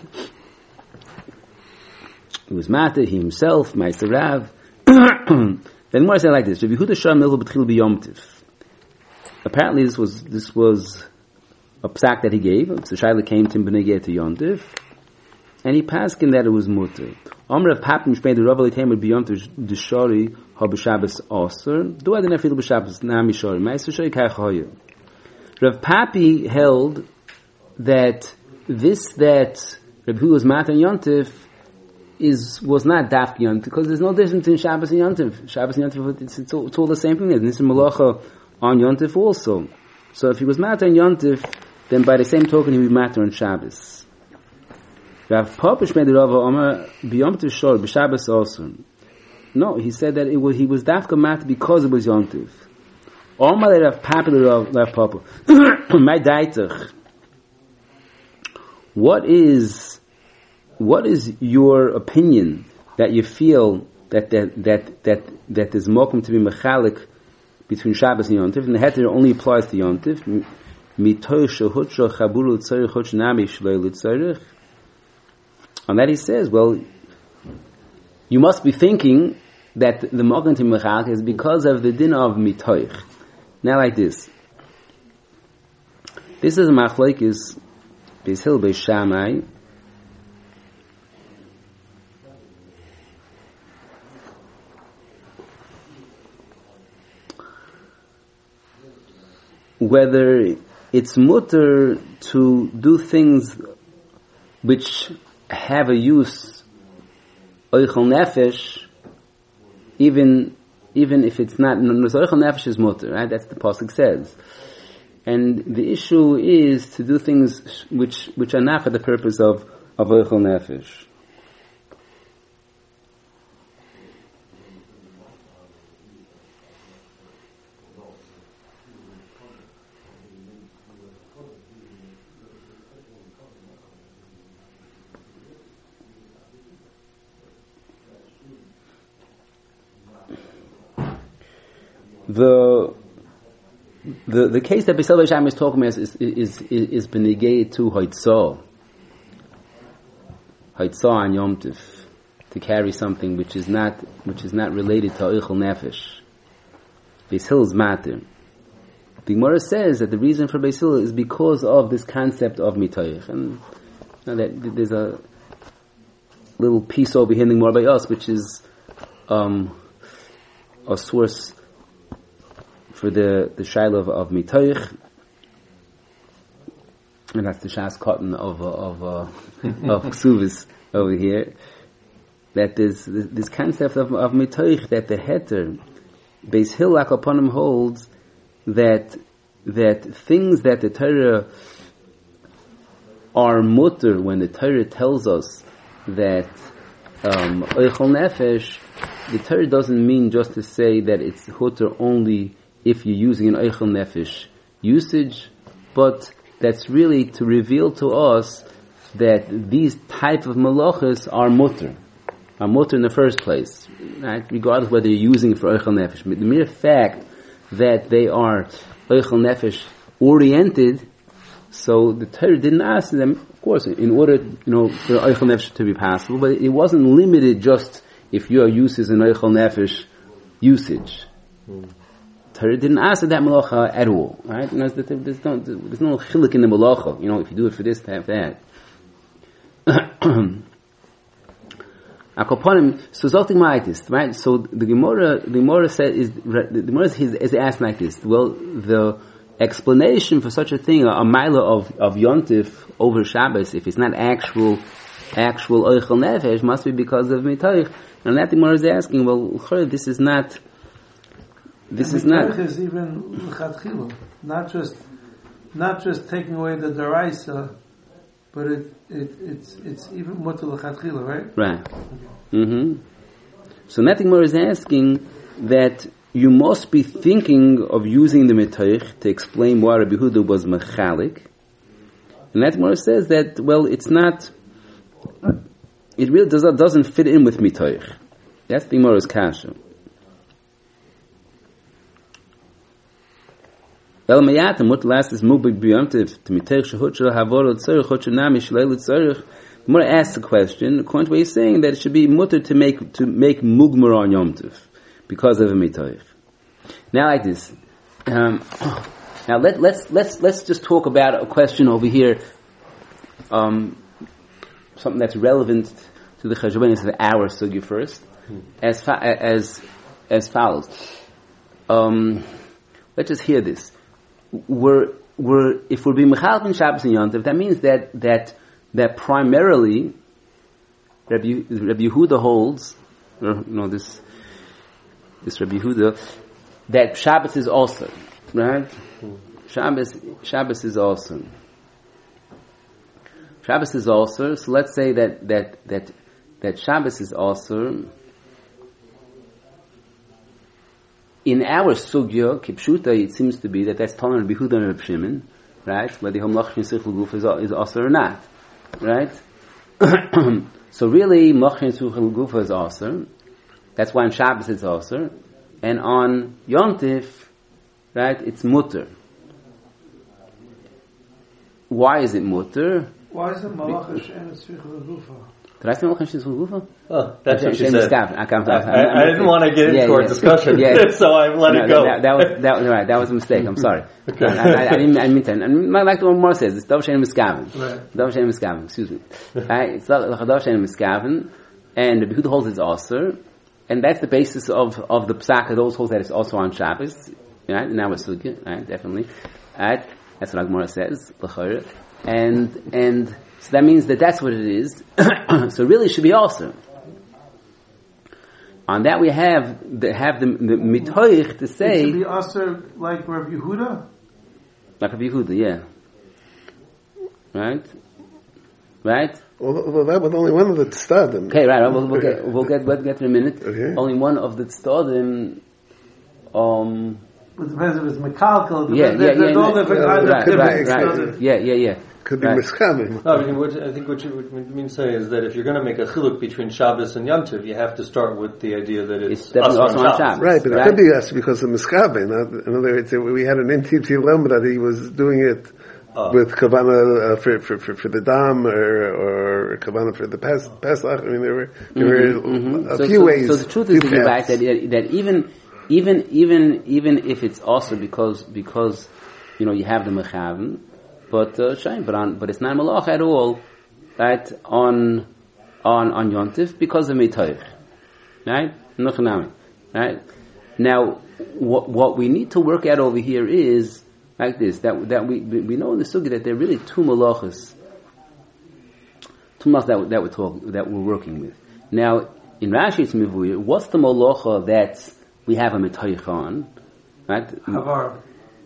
He was matter, he himself, Meister Rav. Then more say like this: Rav Yehuda shal milvu b'tchil b'Yom Tov. Apparently, this was a psak that he gave. So Shaila came to him b'negeh to Yom Tov, and he passed in that it was mutter. Amr of Papim shmei the Rav Alitem with b'Yom Tov d'shari ha b'Shabbos aser. Do I didn't feel b'Shabbos na mishari? Meister shari kach hoya. Rav Papi held that Rav Yehuda was matter in Yom Tov was not daf Yom Tov, because there's no difference in Shabbos and Yom Tov. Shabbos and Yom Tov, it's all the same thing. There's malacha on Yom Tov also. So if he was matter on Yom Tov, then by the same token he would be matter on Shabbos. Rav Papa Shmei Rava Omer B'Yom Tov Shor B'Shabbos also. No, he said that he was dafka mat because it was Yom Tov. Omer Rav Papa Rav Papa. My daitach. What is your opinion that you feel that there's mokum to be mechalik between Shabbos and Yom Tov, and the heter only applies to Yom Tov? On that he says, well, you must be thinking that the mokum to be mechalik is because of the din of mitoich. Now like this. This is a machlokes Beis Hillel Beis Shammai. Whether it's mutter to do things which have a use oichel nefesh, even if it's not oichel nefesh is mutter, right? That's the pasuk says. And the issue is to do things which are not for the purpose of oichel nefesh. The case that Beis Hillel Beis Shammai is talking about is benegay to Haitzah and Yom Tov, to carry something which is not related to Oichel Nefesh. Beis Hillel's matter. The Gemara says that the reason for Beis Hillel is because of this concept of mitoich, and that there's a little piece over here in the Gemara by us, which is a source for the shaila of mitoich, and that's the shas cotton of ksuvis over here. That there's this concept of mitoich, that the heter Beis Hillel upon him holds that things that the Torah are mutter, when the Torah tells us that oichel nefesh, the Torah doesn't mean just to say that it's hutter only if you're using an oichel nefesh usage, but that's really to reveal to us that these type of malachas are mutter in the first place, right? Regardless whether you're using it for oichel nefesh. The mere fact that they are oichel nefesh oriented, so the Torah didn't ask them, of course, in order, for oichel nefesh to be possible, but it wasn't limited just if your use is an oichel nefesh usage. Torah didn't ask that malacha at all, right? There's no chilik in the malacha. If you do it for this, to have that. Akoponim. So zolting ma'atis, right? So the Gemara said the Gemara is asked like this. Well, the explanation for such a thing, a mila of yontif over Shabbos, if it's not actual oichel nefesh, must be because of mitoich. And that the Gemara is asking, well, this is not. This is not. Is even l'chadchila, not just taking away the daraisa, but it's even mutter l'chadchila, right? Right. Mm-hmm. So Natimor is asking that you must be thinking of using the mitoich to explain why Rabbi Yehuda was mechalik, and Natimor says that it's not. It really doesn't fit in with mitoich. That's the Gemara's kasha. El Mayat and what last is mubig b'yomtiv to miteich shehutcha havorot tzarich hutcha nami shleilu tzarich. The Gemara asks the question according to what he's saying, that it should be mutter to make mugmar on Yom Tov because of a mitoich. Now like this. Now let's just talk about a question over here. Something that's relevant to the cheshbonis of our sugya first, as follows. Let's just hear this. If we're being mechalek in Shabbos and Yom Tov, that means that primarily Rabbi Yehuda holds, this Rabbi Yehuda, that Shabbos is also, right? Shabbos is also. Shabbos is also. So let's say that Shabbos is also. In our sugya, kipshuta, it seems to be that's Talmud Rabbi Yehuda and Rabbi Shimon, right? Whether Hamlach Shinsichel Guf is also or not, right? So really, Mlach Shinsichel Guf is also. That's why on Shabbos it's also, and on Yom Tif, right? It's mutter. Why is it mutter? Why is it Malach Hashem Sfichel Gufa? Did I say Malach Hashem Sfichel Gufa? Oh, that's what she said. I I didn't want to get into our discussion, so I let it go. That was right. That was a mistake. I'm sorry. Okay. I didn't mean to. And like the one more says, it's Dov Shein Miskaven. Dov Shein Miskaven. Excuse me. Right? It's Dov Shein Miskaven, and the Yehuda holds it's also, and that's the basis of the Psak. Those holds that it's also on Shabbos. Right? Now we're Sugya. Right? Definitely. Right? That's what Gemara says. And so that means that's what it is. So really it should be also. On that we have the mitoich to say. It should be also like Rabbi Yehuda? Like Rabbi Yehuda, yeah. Right? Well, that was only one of the tzadim. Okay, right. We'll get in a minute. Okay. Only one of the tzadim. It depends if it's Mekalkal. Right. Yeah. Could be Miskamin. No, I think what you mean to say is that if you're going to make a chiluk between Shabbos and Yom Tov, you have to start with the idea that it's definitely also on Shabbos. Right, but it could be us because of Miskamin. In other words, we had an NTT Lomba that he was doing it with Kavana for the Dam or Kavana for the Pesach. I mean, there were a few ways. So the truth is right that even if it's also because you have the Mechaven, but it's not malach at all, right? On Yontif because of Mitoich, right? Right? Now, what we need to work out over here is like this: that we know in the sugya that there are really two malachas that we're working with. Now, in Rashi's Mivuya, what's the malacha that we have a Mitoich on, right? Havar.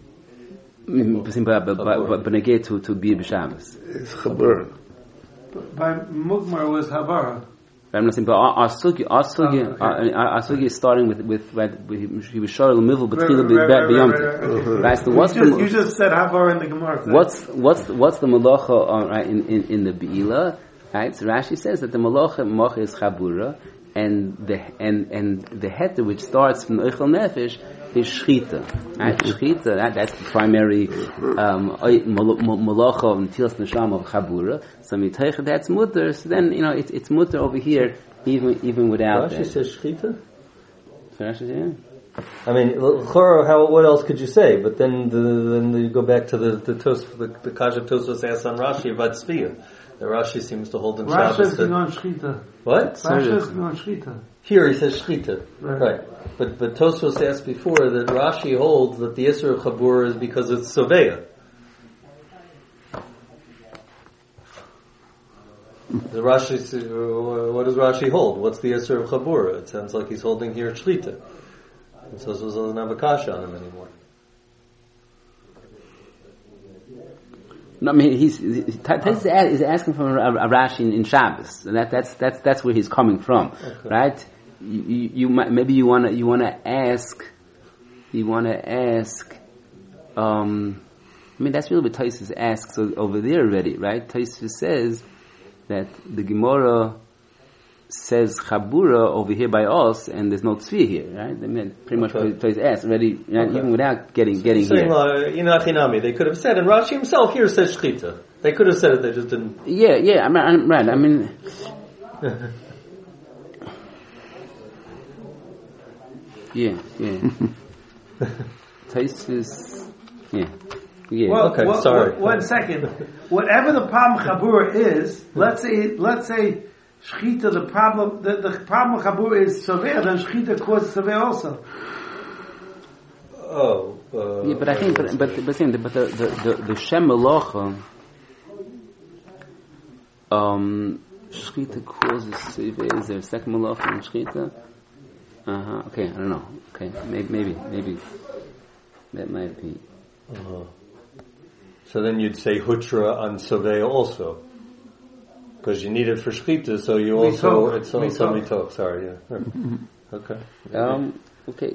But negate to be b'Shabbos. It's Chabur. By Mugmar was Havara. I'm not saying, but our sugi is starting with he was shor l'mivul b'tchila b'yom. Right. So what's you just said Havara in the Gemara. What's the malacha right in the beila? Right. So Rashi says that the malacha is chabura, and the heter which starts from the Eichel Nefesh is Shchita. Right? Shchita, that's the primary malacha and Tilas Neshama of Chabura. So Mitoich, that's mutter. So then it's mutter over here, even without that. Rashi says Shchita. Yeah. I mean, what else could you say? But then you go back to the Kashav Tosfos asks on Rashi about Tzviya. The Rashi seems to hold in Shabbos. What? Here he says Shchita. Right. But Tosfos asked before that Rashi holds that the Isser of Chabura is because it's Soveya. The Rashi, what does Rashi hold? What's the Isser of Chabura? It sounds like he's holding here Shchita. And Tosfos doesn't have a kasha on him anymore. No, I mean he's asking for a Rashi in Shabbos, and that's where he's coming from, okay. Right? You maybe you wanna ask. I mean that's really what Tosfos asks over there already, right? Tosfos says that the Gemara says Chabura over here by us, and there's no tzvi here, right? I mean, pretty much Tosfos asks already, even without getting here. They could have said, and Rashi himself here says Shchita. They could have said it, they just didn't. Yeah, I'm right. I mean, yeah. Tosfos, yeah. Well, okay, sorry. 1 second. Whatever the problem Chabura is, let's say. Shchita, the problem with Chabur is Saveh, then Shchita causes Saveh also. Yeah, but I think, but the Shem Melocha, Shchita causes Saveh. Is there a second Melocha in Shchita? Okay, I don't know. Okay, maybe that might be. So then you'd say Hutra on Saveh also. Because you need it for shchita, so you it's also mitok. Sorry, yeah. Okay. Okay.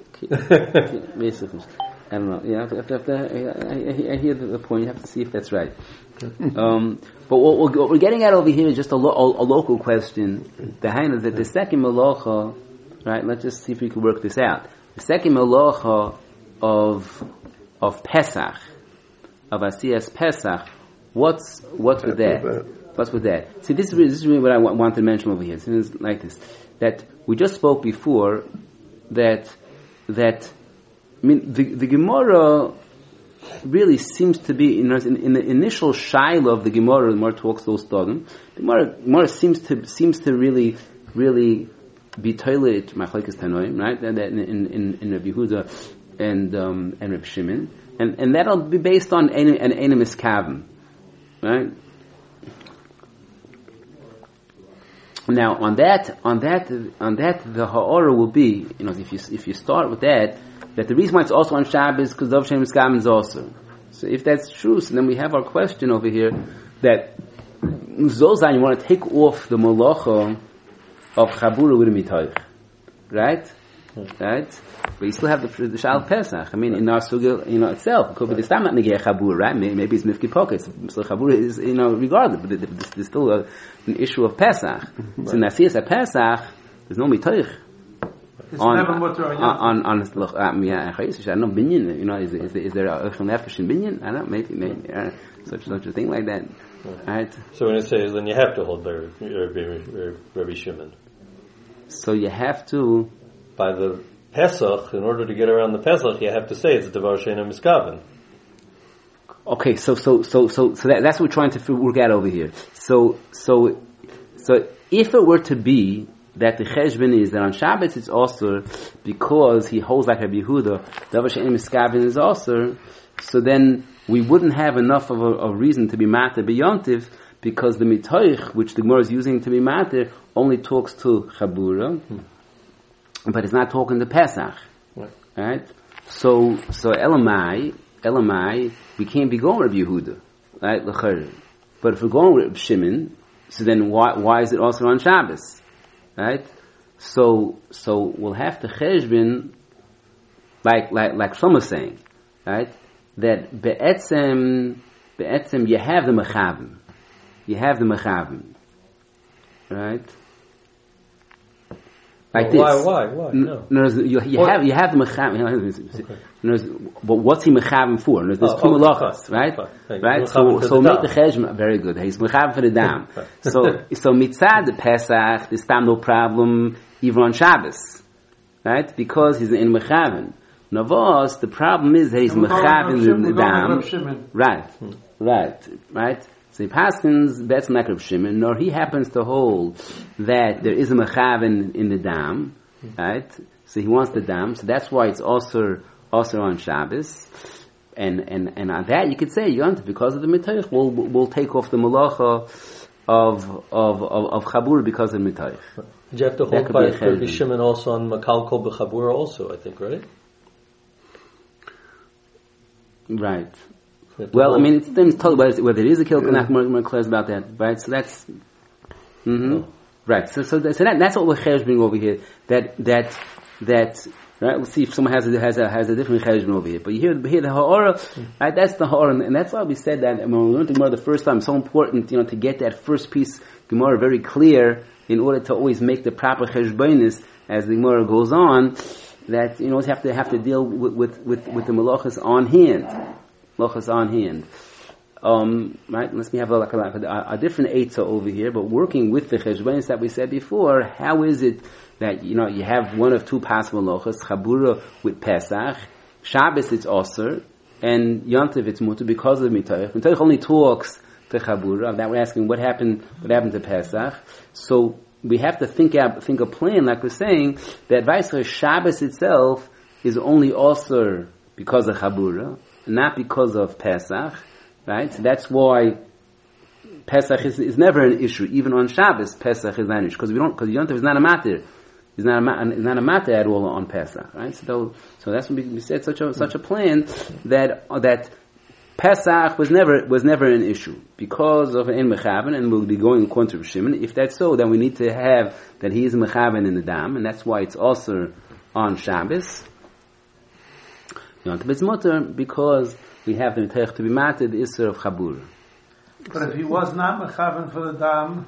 I don't know. Yeah, I hear the point. You have to see if that's right. But what we're getting at over here is just a local question. Behind is that the second malacha, right? Let's just see if we can work this out. The second malacha of Pesach, of Asiyas Pesach, what's with that? What's with that? See, this is really what I want to mention over here. So it's like this: that we just spoke before that I mean the Gemara really seems to be in the initial shaila of the Gemara talks those Togim. The Gemara seems to really be toilet machlekes tanoim, right? And in Rabbi Yehuda and Rabbi Shimon, and that'll be based on an enemis kavim, right? Now on that the ha'ara will be, if you start with that the reason why it's also on Shabbos because Dov Shem Skam is also. So if that's true, so then we have our question over here that Zozan, you want to take off the malacha of Chabura with a mitoich, right? Right? But you still have the Shal Pesach. I mean, in our sugya, itself, it could be the Stam not Negeh Chabura, right? Maybe it's Mifki Pockets. So Chabura is, regardless, but there's still an issue of Pesach. So in Asiyas at Pesach, there's no mitoich. On binyan, is there a Echel Nefesh in binyan? I don't know, maybe such a thing like that. Right? So when it says, then you have to hold Rabbi Shimon. So you have to, by the Pesach, in order to get around the Pesach, you have to say it's Devar She'eino Miskaven. Okay, so that's what we're trying to work out over here. So if it were to be that the cheshbon is that on Shabbos it's also because he holds like Rabbi Yehuda, Davar She'eino Miskaven is also, so then we wouldn't have enough of a reason to be mater b'yontiv because the mitoich, which the Gemara is using to be mater, only talks to Chabura, but it's not talking to Pesach, right? So Elamai, we can't be going with Rabbi Yehuda, right? But if we're going with Rabbi Shimon, so then why is it also on Shabbos? Right? So we'll have to cheshbon like some are saying, right? That be'etzem you have the mechavim. Right? Like this. Why? No. You have the mechavim. But what's he mechavim for? There's two malachas, right? Right? So make the cheshbon very good. He's mechavim for the dam. So mitzad the Pesach, there's no problem even on Shabbos, right? Because he's in mechavim. Navos, the problem is that he's mechavim in the dam. Right. So he paskins that's not Reb Shimon, nor he happens to hold that there is a mechavin in the dam, right? So he wants the dam, so that's why it's also on Shabbos, and on that you could say because of the mitoich we'll take off the malacha of Chabura because of mitoich. You have to hold by Reb Shimon also on Makalkol b'Chabura also, I think, right? Right. Well, I mean, it's then told whether it is a kilkanach, more clear about that, right? So that's, right. So that's what we're cheshbon over here. That, right? Let's see if someone has a different cheshbon over here. But you hear the ha'ara, right? That's the ha'ara, and that's why we said that when we learned the Gemara the first time. It's so important, to get that first piece Gemara very clear in order to always make the proper cheshbonis as the Gemara goes on. That have to deal with the malachas on hand. Lochas on hand. Right? Let's have a different eitzah over here, but working with the cheshbonis that we said before, how is it that, you have one of two possible lochas, Chabura with Pesach, Shabbos it's Osir, and Yontiv it's Mutter because of Mitoich. Mitoich only talks to Chabura. That we're asking what happened to Pesach. So we have to think a plan, like we're saying, that Vaisra Shabbos itself is only Osir because of Chabura, not because of Pesach, right? So that's why Pesach is never an issue. Even on Shabbos, Pesach is not an issue because Yontiv is not a matter. It's not a matter at all on Pesach, right? So that's when we said such a plan that Pesach was never an issue because of an mechaven, and we'll be going according to Reb Shimon. If that's so, then we need to have that he is mechaven in the dam, and that's why it's also on Shabbos. It's mutter because we have the Teich to be mated the Isser of Chabur. But if he was not mechaven for the dam,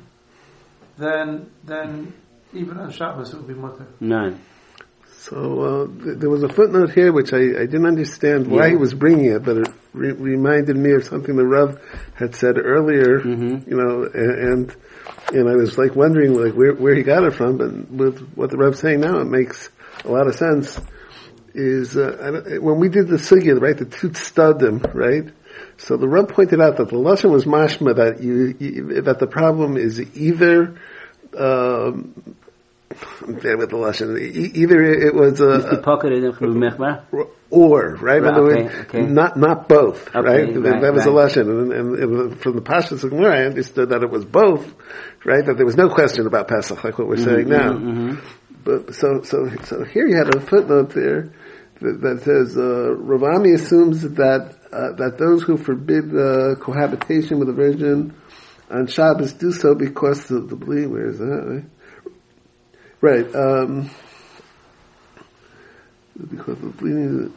then even on Shabbos it would be mutter. No. So there was a footnote here which I didn't understand why he was bringing it, but it reminded me of something the Rav had said earlier. You know, and I was like wondering like where he got it from. But with what the Rav's saying now, it makes a lot of sense. Is when we did the sugya, right, the two studim, right? So the Rav pointed out that the lashon was mashma that the problem is either. With the lashon, either it was or right, in other words, not both, right? That was the lashon, and from the Pashas of Gemara, I understood that it was both, right? That there was no question about Pesach, like what we're saying now. But so here you had a footnote there that says Rav Ami assumes that those who forbid cohabitation with a virgin on Shabbos do so because of the bleeding. Where is that? Right? Right, because of bleeding,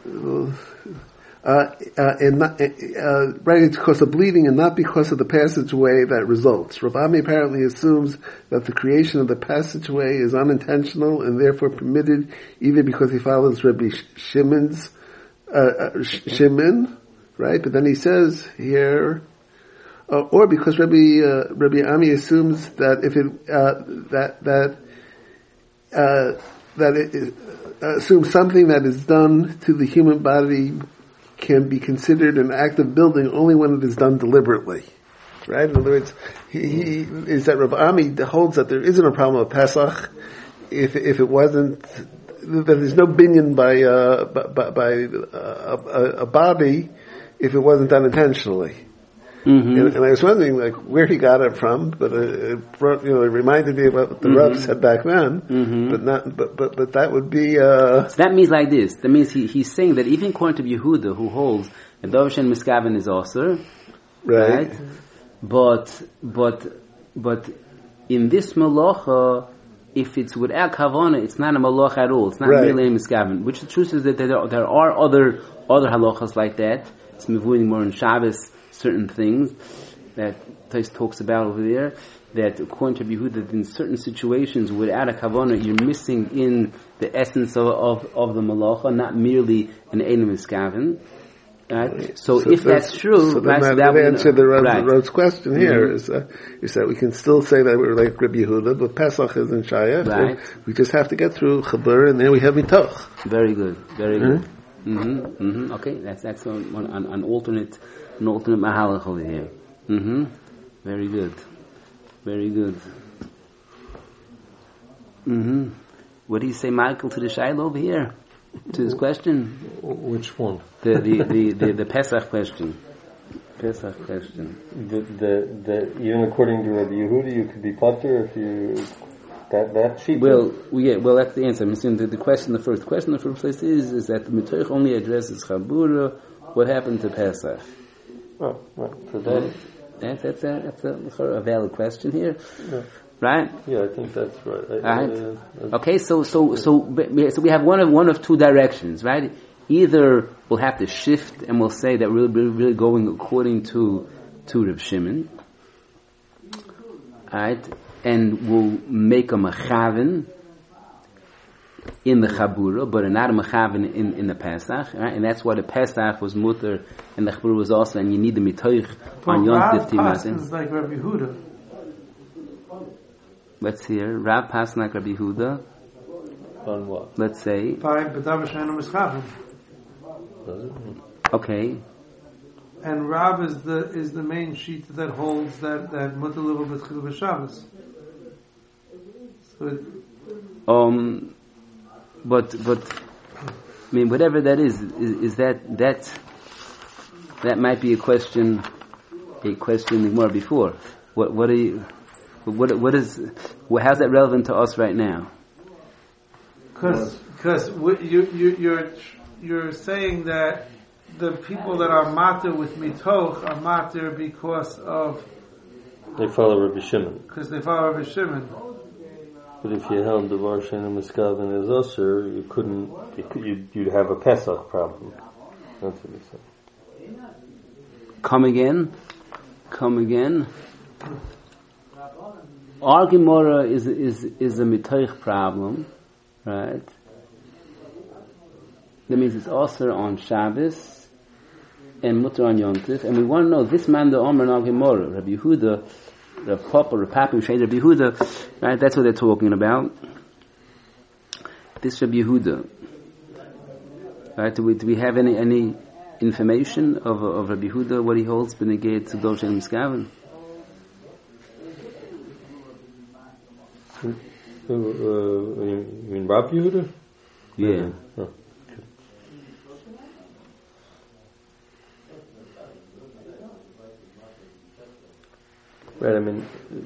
right, it's because of bleeding and not because of the passageway that results. Rav Ami apparently assumes that the creation of the passageway is unintentional and therefore permitted either because he follows Rabbi Shimon's, Shimon, right? But then he says here, or because Rabbi Ami assumes that if it, that it assumes something that is done to the human body can be considered an act of building only when it is done deliberately. Right? In other words, he is that Rav Ami holds that there isn't a problem of Pesach if it wasn't, that there's no binyan by a body if it wasn't done intentionally. And I was wondering, like, where he got it from, but it brought, it reminded me of what the Rav said back then. But that would be. So that means like this. That means he's saying that even according to Yehuda, who holds that Dovshen Miskaven is also right? But in this malacha, if it's without kavana, it's not a malacha at all. It's not really a miskaven. Which the truth is that there are other halachas like that. It's mevuning more in Shabbos. Certain things that Tais talks about over there, that according to Yehuda, that in certain situations without a kavanah, you're missing in the essence of the malacha, not merely an enim miskaven. Right? So if that's true, so then that would answer the Rav's question here is that we can still say that we're like Rabbi Yehuda, but Pesach isn't shayach. Right. We just have to get through Chabur, and then we have mitoch. Very good. Very good. Okay, that's an alternate mahalach over here. Very good. Very good. What do you say, Michael, to the Shaila over here? To his question? Which one? The Pesach question. Pesach question. The even according to Rabbi Yehuda, you could be patur if you that sheet. Well, that's the answer. I'm saying the question, the first question in the first place is that the Mitoich only addresses Chabura. What happened to Pesach? Oh, right. So that's a valid question here, right? Yeah, I think that's right. Right. Okay, so we have one of two directions, right? Either we'll have to shift and we'll say that we're really going according to Reb Shimon, right? And we'll make a mechaven in the Chabura, but not a mechaven in the Pesach, right? And that's why the Pesach was mutter and the Chabura was also, and you need the mitoich on Yom Tif Timatin. Rav like Rabbi Yehuda. Let's hear. Rav Paskin like Rabbi Yehuda. On what? Let's say. By B'davar She'enu Mischaven. Okay. And Rav is the main sheet that holds that mutter level b'tchilu b'Shabbos. So But I mean, whatever that is that might be a question more before. What is how's that relevant to us right now? Because you're saying that the people that are matir with mitoch are matir because they follow Rabbi Shimon. Because they follow Rabbi Shimon. But if you held the Varshan and Miskaven as Usher, you'd have a Pesach problem. That's what he said. Come again. Our Gemara is a mitoich problem, right? That means it's also on Shabbos and mutter on Yom Tov, and we want to know this man the Omer in our Gemara, Rabbi Yehuda, Rav Papa, Rav Papi, Rabbi Yehuda, right? That's what they're talking about. This Rabbi Yehuda, right? Do we have any information of Rabbi Yehuda, what he holds beneged to Dov Shem Miskaven? You mean Rabbi Yehuda? Yeah. Oh. Right, I mean,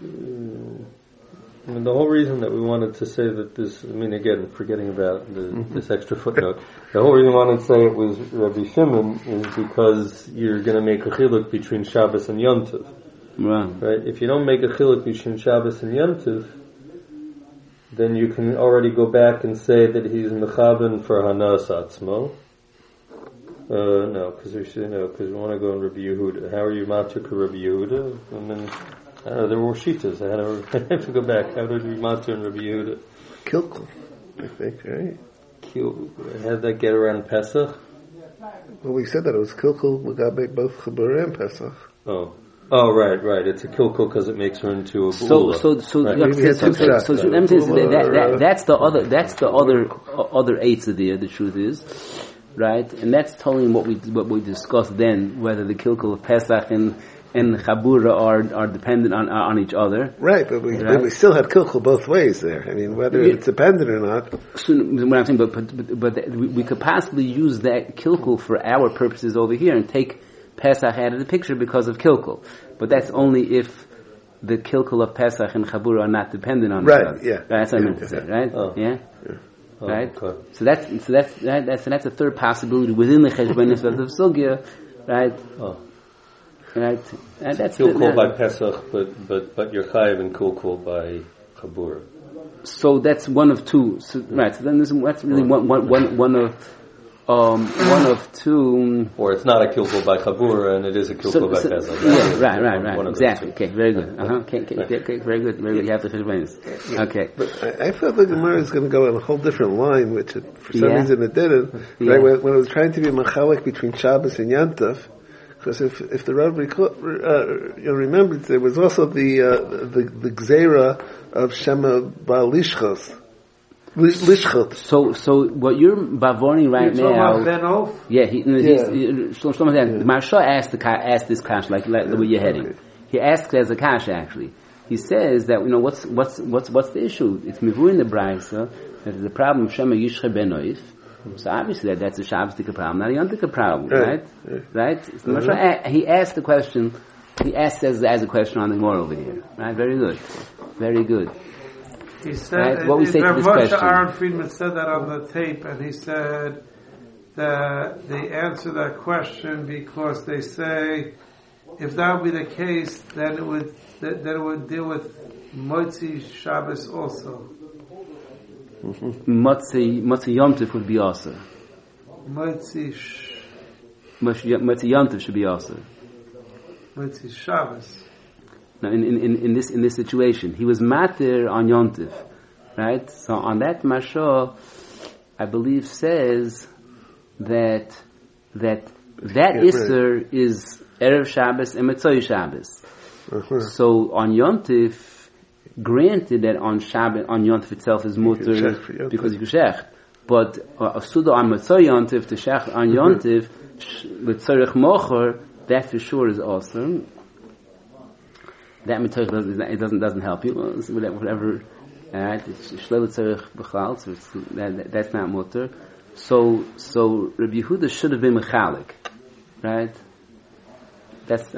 the whole reason that we wanted to say that this, again, forgetting about this extra footnote, the whole reason we wanted to say it was Rabbi Shimon is because you're going to make a chiluk between Shabbos and Yom Tov. Right? If you don't make a chiluk between Shabbos and Yom Tov, then you can already go back and say that he's mechaben for Hanas Atzmo. No, because we want to go in Rabbi Yehuda. How are you matur Rabbi Yehuda? And then, I don't know, there were shitas. I have to go back. How did we matur in Rabbi Yehuda? Kilkel, I think, right? How did that get around Pesach? Well, we said that it was Kilkel, Magabe, both Chabur and Pesach. Oh, right. It's a kilkul because it makes her into a So bula. let me say that's the other eights of the truth is, right? And that's totally what we discussed then, whether the kilkul of Pesach and Chabura are dependent on each other. Right, but we still have kilkul both ways there. Whether it's dependent or not. So, what I'm saying, but we could possibly use that kilkul for our purposes over here and take Pesach out of the picture because of kilkul. But that's only if the kilkul of Pesach and Chabura are not dependent on each other. Right, yeah. That's what I meant to say, right? Yeah? Oh, right? Okay. So that's a third possibility within the cheshbonis of the sugya, right? Oh. Right? And that's kilkul by Pesach, but you're chayiv and kilkul by Chabura. So that's one of two. So, right. So then that's really one of two. Or it's not a kilkul by Chabura and it is a kilkul by Pesach. Yeah, right. Exactly. Okay, very good. Okay, very good. You have the cheshbonis. Okay. But I thought the Gemara is going to go on a whole different line, which for some reason it didn't. Right? When it was trying to be machalik between Shabbos and Yom Tov, because if the Rav remembered, there was also the gzeira of Shema Ba'alishchos. So what you're bavoning right now? Yeah, Shlomo said. Marsha asked this kash like the way you're heading. Okay. He asked as a kash actually. He says that what's the issue? It's mivu in the brayso that there's a problem of Shema Yishcha Benoif. So obviously that's a Shabbos problem, not a Yom Tov problem, right? So Marsha, he asked the question. He asked as a question on the Gemara over here, right? Very good. He said, right. What we say to this question? Aaron Friedman said that on the tape, and he said that they answer that question because they say if that would be the case, then it would deal with Motzi Shabbos also. Motzi Yom Tov would be also. Motzi Yom Tov should be also. Motzi Shabbos. Now, in this situation, he was matir on Yom Tov, right? So on that Mashah, I believe says that Isser is Erev Shabbos and Motzei Shabbos. So on Yom Tov, granted that on Shabbos, on Yom Tov itself is mutter because you shech, but Suda on Motzei Yom Tov to shech on Yom Tov with Tzarech Mocher, that for sure is awesome. That mitoch doesn't help you. Whatever, it's shleil tzarich b'chlal. So that's not mutter. So Rabbi Yehuda should have been mechalik, right? That's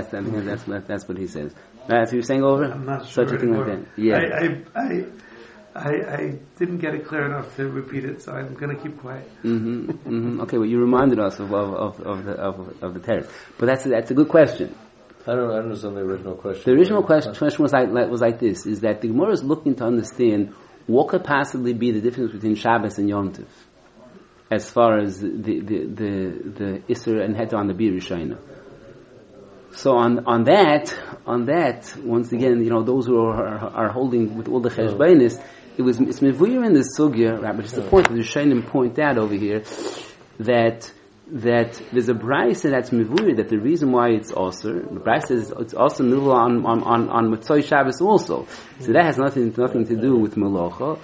what he says. Right, so you're saying over I'm not such sure a thing anymore. like that. Yeah. I didn't get it clear enough to repeat it, so I'm going to keep quiet. Okay, well, you reminded us of the teretz, but that's a good question. I don't understand the original question. The original question was like this: is that the Gemara is looking to understand what could possibly be the difference between Shabbos and Yom Tov, as far as the Isser and Heter on the Bir Rishayna. So on that, once again, those who are holding with all the cheshbainis, it's mevuyer in the sugya, right? But it's the point that the Shainim point out over here that there's a brayse that's mevuyer, that the reason why it's also the brayse says it's also mevuyer on Motzoi Shabbos also. So that has nothing to do with Melacha.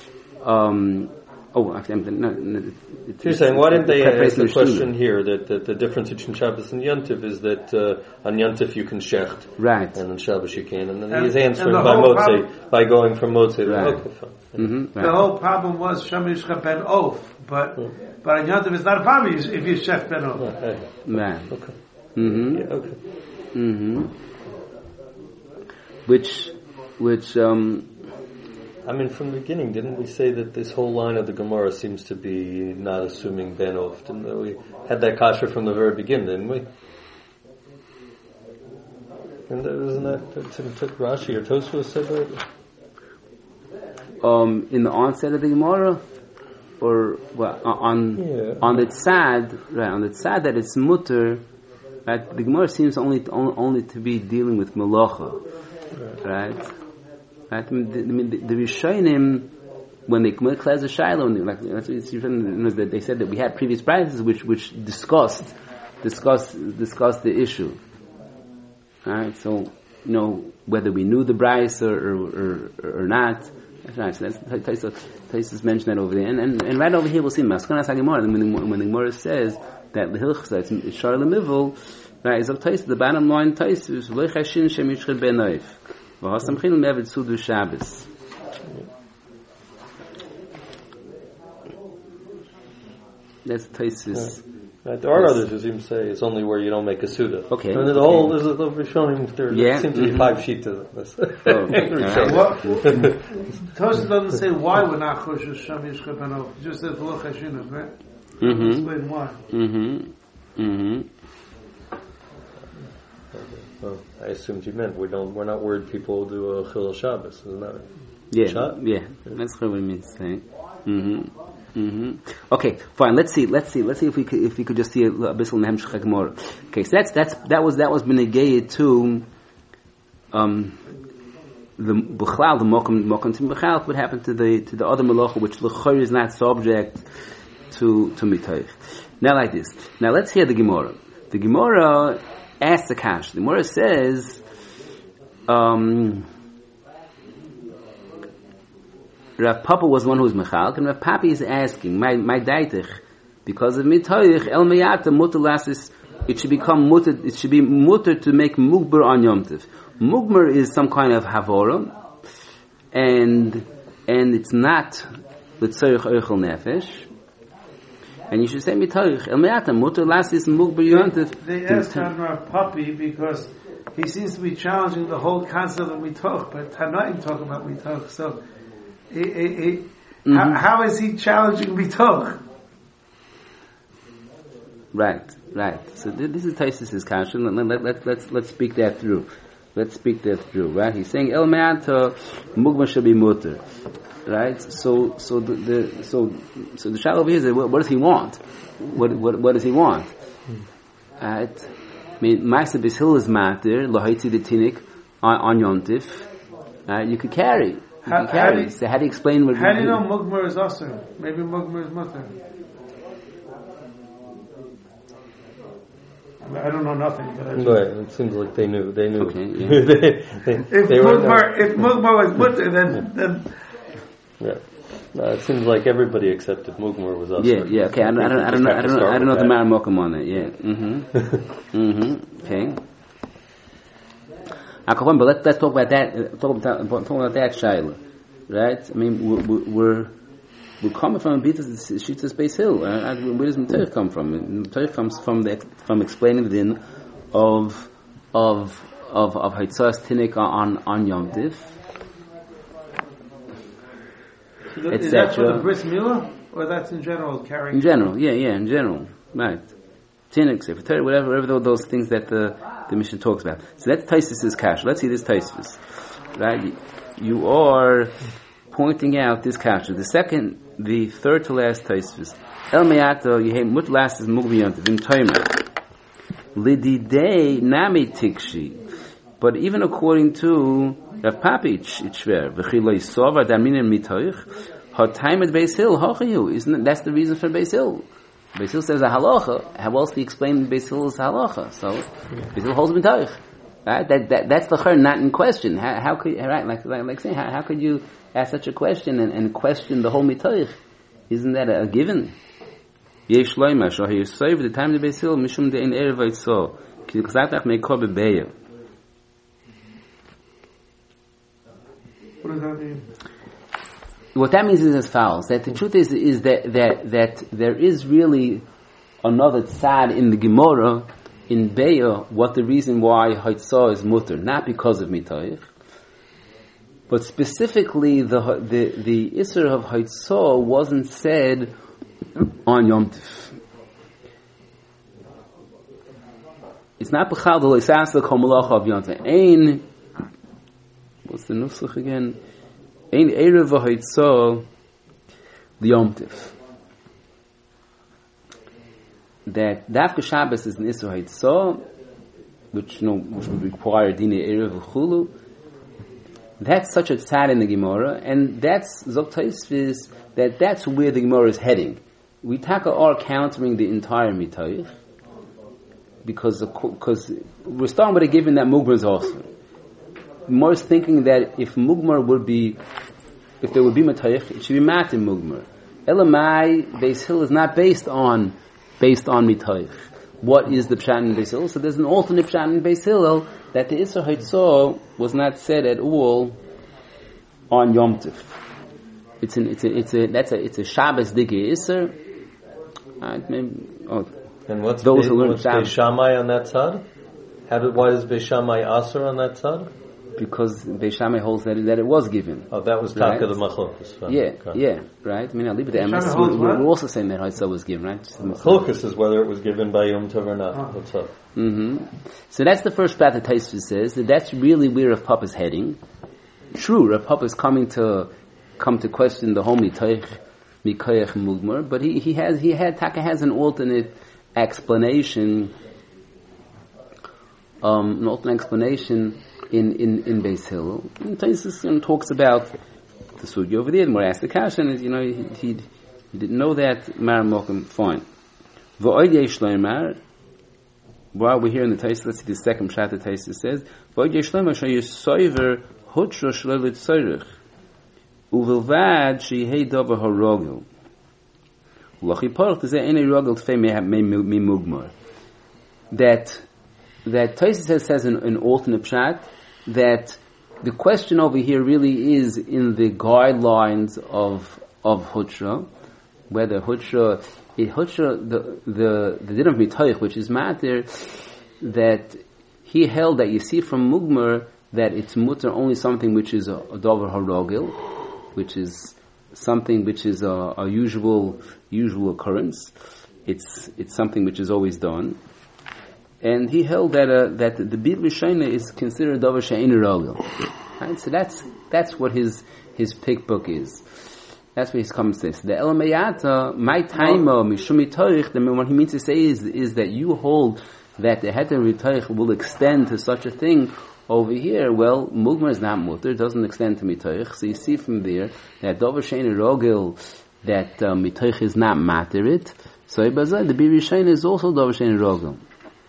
You're saying, why didn't they ask the question here that the difference between Shabbos and Yom Tov is that on Yom Tov you can shecht, right, and on Shabbos you can, and then he's answering by Motzei, by going from Motzei to right. The whole problem was Shamishcha ben Of, but on Yom Tov it's not a problem if you shecht ben Of. Right. Okay. Yeah, okay. Which I mean, from the beginning, didn't we say that this whole line of the Gemara seems to be not assuming Ben Of? Didn't we had that kasha from the very beginning, didn't we? And isn't that Rashi or Tosfos said that? In the onset of the Gemara, or on the tzad, right? On the tzad that it's mutter, right? The Gemara seems only to be dealing with melacha, right? Right? I mean, the Rishonim, when they cleanse the Shiloh, they said that we had previous practices which discussed the issue. Right? So, whether we knew the Bryce or not. That's right. So that's Taisus mentioned that over there, and right over here we'll see Maskanas HaGemara. When the Gemara says that the Hilchsa is Shar Lemivul, right? Is of Taisus. The bottom line Taisus Lo Chashin Shem Yishchid Ben Oif. That's Taisus. Right, there are others who seem to say it's only where you don't make a suda. Okay. And there's a whole Rishonim. There seem to be 5 sheets of this. Tosfos doesn't say why we're not kosher Sham Yishcha Ben Of. It just says Lo Chashin, right? Explain why. Well, I assumed you meant we're not worried people do a Chilul Shabbos, isn't that right? Yeah. That's what it means saying. Okay, fine. Let's see if we could just see a bit of Hemshech Gemara. Okay, so that was benegayed to the B'chlal, the Mokum to B'chlal. What happened to the other Melacha, which l'chor is not subject to Mitoich. Now like this. Now let's hear the Gemara. The Gemara asks the Kash. The Gemara says, Rav Papa was one who was Mechalk, and Rav Papi is asking, my daitich, because of Mitoich, El Meyata Mutter Lasis, it should become mutter, it should be mutter to make Mugbar on Yom Tov. Mugbar is some kind of Havora, and it's not L'tzorich Eichel Nefesh. And you should say Mitoich, El Meyata Mutter Lasis Mugbar Yom Tov. They asked Rav Papi because he seems to be challenging the whole concept of Mitoch, but Tanaim talk about Mitoch, so how is he challenging Mitoch? Right. So this is Taisus' question. Let's speak that through. Right? He's saying El Me'ata Mugma should be mutter. Right? So the shadow over here is what does he want? What does he want? Right? I mean, Ma'aseh Bishil is matter Lohaitzi the Tinik on Yom Tif. You could carry. So how do you explain what? How do you know Mugmar is Asr? Maybe Mugmar is Mutter. I don't know nothing. But it seems like they knew. Okay, yeah. if Mugmar was Mutter, then yeah. No, it seems like everybody accepted Mugmar was Asr. Yeah. Okay, I don't know the Maramokam on it. Yeah. Okay. But let's talk about that. Talk about that Shaila, right? I mean, we're coming from a bit of Shitas Beis Hill. Where does Mitoich come from? Mitoich comes from explaining the din of Haitzas Tinik on Yom Tiv. Is that for the bris milah, or that's in general carrying? In general, in general, right. Tinnik, Sefer Torah, whatever those things that the Mishnah talks about. So that's Tosfos' kasha. Let's see this Tosfos. Right? You are pointing out this kasha. The third to last Tosfos. El me'ato yehem mutlas is mugmiyant v'im toimer. Lididei nami tikshi. But even according to Rav Papi, it's shver. V'chiloi sova daminen mitoich. Ha-taimet Beis Hill hachayu. That's the reason for Beis Hill. Beis Hill says a halacha. How else do you explain Beis Hill's halacha? So Beis Hill holds mitoich. Right? That's the chur, not in question. How could, right? Like saying, how could you ask such a question and question the whole mitoich? Isn't that a given? Yesh loima shah yisayv the time the Beis Hill mishum de'in erev vaytzo ki k'zatach meikor bebeya. What does that mean? What that means is as follows: that the truth is that there is really another tzad in the Gemara in Beya. What the reason why Haitzah is mutter, not because of mitoich, but specifically the Isser of Haitzah wasn't said on Yom Tif. It's not b'chal the loisasa kol malacha of Yom Tif. Ein, what's the nusach again? Ein erev v'haitzah l'Yom Tif. That Dafka Shabbos is an Isser Haitzah, which would require Dina Erev v'chulu. That's such a tzad in the Gemara, and that's Zok Tosfos, that's where the Gemara is heading. We are countering the entire mitoich because we're starting with a given that Mugmar is also. Gemara is thinking that if there would be mitoich, it should be mat in Mugmar. Elamai Beis Hill is not based on mitoich. What is the pshat in Beis Hill? So there's an alternate pshat in Beis Hill that the Isser Haitzah was not said at all on Yom Tif. It's a Shabbos Dike Isser. And what's Beis Shammai on that side? Why is Beis Shammai Aser on that side? Because Beis Shammai holds that it was given. Oh, that was right? Taka the Machlokes. Yeah, right. I mean, I'll leave it to Amos. We're also saying that Haitzah was given, right? Machlokes is whether it was given by Yom Tov or not. What's up? Mm-hmm. So that's the first part that Tosfos says. That's really where Rav Papa is heading. True, Rav Papa is come to question the whole mitoich, mikoyach mugmar, but Taka has an alternate explanation. In Beis Hill. And Tosfos talks about the sugi over there. The more asked the question, and he didn't know that. Maramokim, fine. V'oid yesh loymar. While we're here in the Tosfos, let's see the second pshat that Tosfos says. V'oid yesh loymar shayisover hutra shlelit tzorich uvilvad shehei davar harogel u'lachi parach tezeh enei rogel tfei mimugmar. That Tosfos says an alternate pshat that the question over here really is in the guidelines of Hutra, whether Hutra the din of mitoich, which is matter, that he held that you see from Mugmar that it's mutter only something which is a davar harogil, which is something which is a usual occurrence. It's something which is always done. And he held that the bid rishayna is considered davar she'ein rogel. Right? So that's what his pick book is. That's what his comment says. The elamayata my taimo mishum mitoich. What he means to say is that you hold that the heter mitoich will extend to such a thing over here. Well, mugmar is not mutter; it doesn't extend to mitoich. So you see from there that davar she'ein rogel, that mitoich is not materit. So the bid rishayna is also davar she'ein rogel.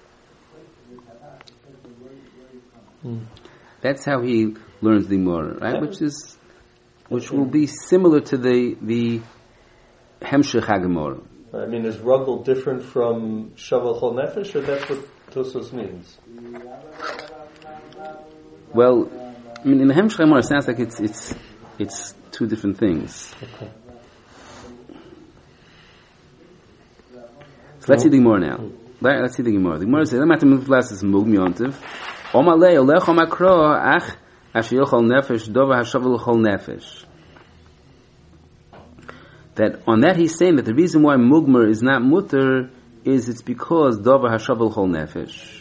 That's how he learns the Gemara, right? Which will be similar to the Hemshech HaGemara. I mean, is Ruggle different from Shavuot Chol Nefesh, or that's what Tosfos means? Well, I mean, in the Hemshech HaGemara, it sounds like it's two different things. Okay. So let's see the Gemara now. Right, let's see the Gemara. The Gemara says, "I'm at the muflas is mug miyontiv." Omalei olech omakro ach ashiyochol nefesh dova hashavul chol nefesh. that on that he's saying that the reason why mugmer is not mutter is it's because davar hashavel chol nefesh.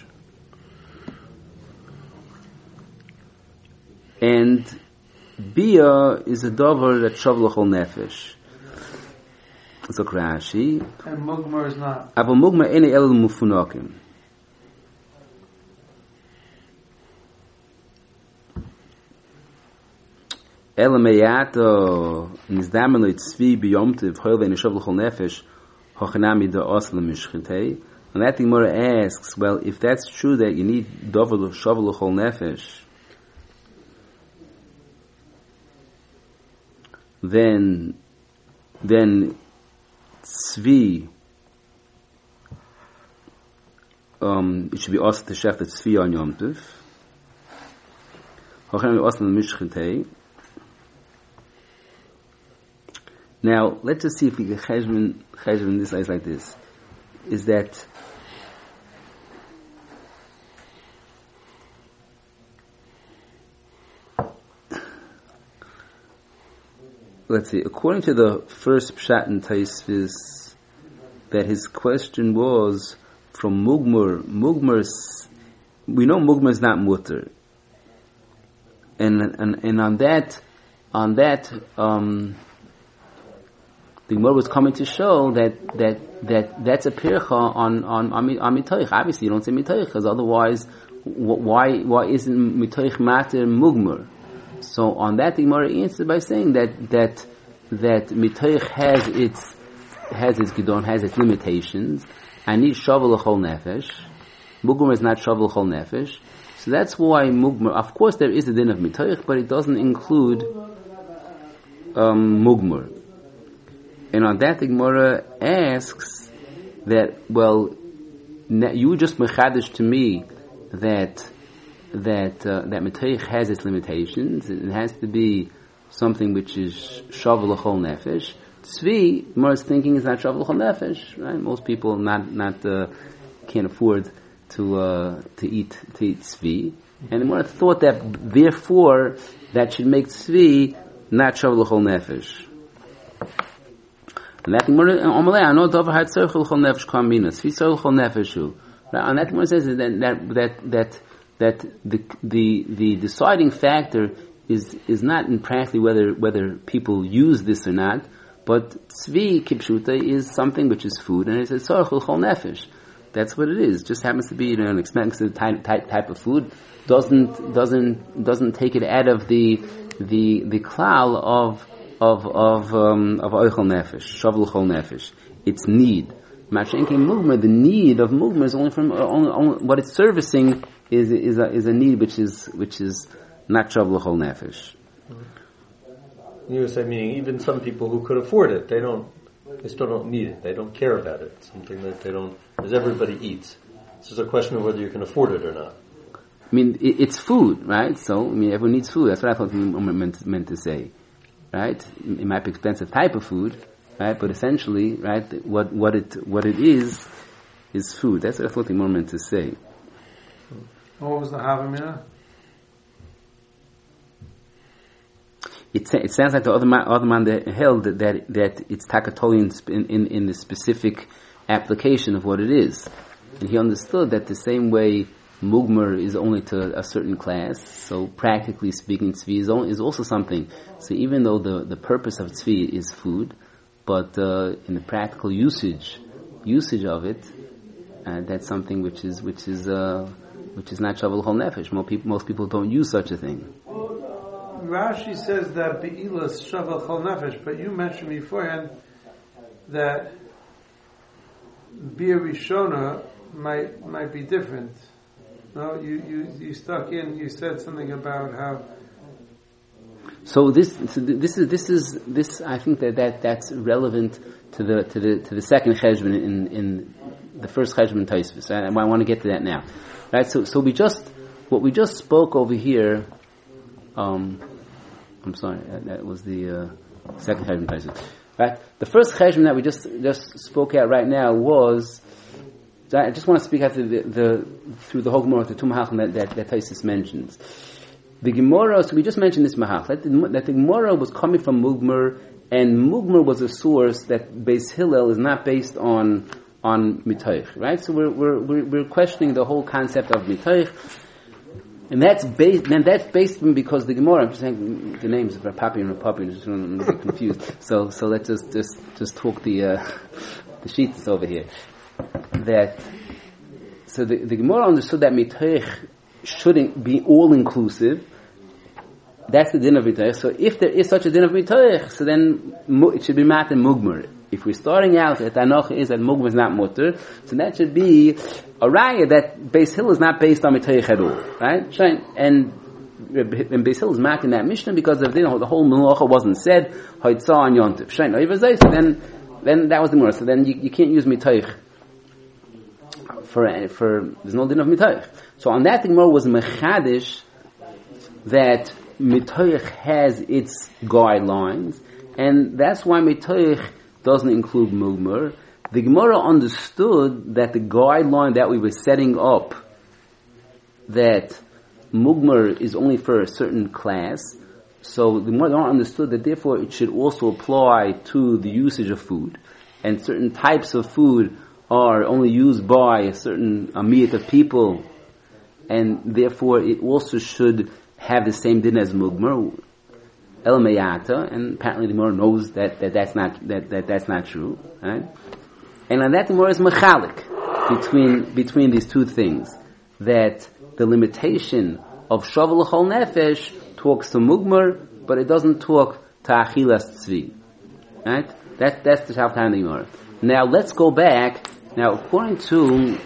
And bia is a davar that shavel chol nefesh. So Rashi. And mugmer is not. Aber mugmer ene el mufunakim. Ela meyato nizdamelo tzvi biyomtiv hoil ve'ene shavel chol nefesh hochanami da osla mishchitei. And that Gemara asks, well, if that's true that you need davar shavel chol nefesh, then tzvi, it should be also to shech the tzvi on Yom Tov. Hochanami osla mishchitei. Now, let's just see if we can cheshbon this like this. Is that let's see, according to the first pshat in Taisvis, that his question was from mugmer. We know mugmer is not mutter, and on that, the Gemara was coming to show that's a pircha on mitoich. Obviously, you don't say mitoich because otherwise, why isn't mitoich matter mugmer? So on that, the Gemara answered by saying that mitoich has its gidon, has its limitations. I need shavel l'chol nefesh. Mugmer is not shavel l'chol nefesh. So that's why mugmer. Of course, there is a din of mitoich, but it doesn't include mugmer. And on that, the Gemara asks that, well, you just mechadish to me that mitoich has its limitations. It has to be something which is shavel l'chol nefesh. Tzvi, Gemara is thinking is not shavel l'chol nefesh, right? Most people can't afford to eat tzvi, and the Gemara thought that therefore that should make tzvi not shavel l'chol nefesh. And that Gemara, I know davar had tzarich l'chol nefesh kamina. Tzvi tzarich l'chol nefeshu. And that Gemara says that the deciding factor is not in practically whether people use this or not, but tzvi kipshuta is something which is food, and it's a tzarich l'chol nefesh. That's what it is. Just happens to be an expensive type of food. Doesn't take it out of the klal of oichel nefesh, shavel chol nefesh. It's need. Mashenkin mugmer, the need of mugmer is only from only what it's servicing is a need which is not shavel chol nefesh. You were saying, meaning even some people who could afford it, they still don't need it. They don't care about it. It's something that they don't, as everybody eats. This is a question of whether you can afford it or not. I mean, it's food, right? So, everyone needs food. That's what I thought you meant to say. Right? It might be expensive type of food, right? But essentially, right, what it is food. That's what I thought the Gemara meant to say. What was the Havamina? It sounds like the other man that held that it's takatoli in the specific application of what it is, and he understood that the same way mugmer is only to a certain class, so practically speaking, tzvi is also something. So even though the purpose of tzvi is food, but in the practical usage of it, that's something which is not shavel chol nefesh. Most people don't use such a thing. Rashi says that be'ilah is shavel chol nefesh, but you mentioned beforehand that bia rishona might be different. No, you stuck in. You said something about how. So this I think that's relevant to the second cheshbon in the first cheshbon Taisvis. I want to get to that now, right? So what we just spoke over here. I'm sorry, that was the second cheshbon Taisvis, right? The first cheshbon that we just spoke at right now was. I just want to speak after through the whole Gemara, the two Mahachim that Taisus mentions. The Gemara, so we just mentioned this Mahach, that the Gemara was coming from Mugmer and Mugmer was a source that Beis Hillel is not based on mitoich, right? So we're questioning the whole concept of mitoich, and that's based because the Gemara. I'm just saying the names of Papi and Papi, just I'm a bit confused. So let's just talk the sheets over here. So the Gemara understood that mitoich shouldn't be all inclusive. That's the din of mitoich. So if there is such a din of mitoich, so then it should be mat and mugmer. If we're starting out that Anoch is that mugmer is not mutter, so that should be a raya that Beis Hillel is not based on mitoich at all, right? And Beis Hillel is mat in that Mishnah because of the whole melacha wasn't said. Haitzah on yontif. So then that was the Gemara. So then you can't use mitoich for there's no din of mitoich. So on that the Gemara was mechadish that mitoich has its guidelines, and that's why mitoich doesn't include mugmer. The Gemara understood that the guideline that we were setting up, that mugmer is only for a certain class, so the Gemara understood that therefore it should also apply to the usage of food, and certain types of food are only used by a certain amiyat of people, and therefore it also should have the same din as mugmer, el meyata, and apparently the Gemara knows that's not true, right? And on that the Gemara is mechalik between these two things, that the limitation of shavu l'chol nefesh talks to mugmer, but it doesn't talk to achilas tzvi, right? That's the Shavtan Gemara. Now let's go back. Now according to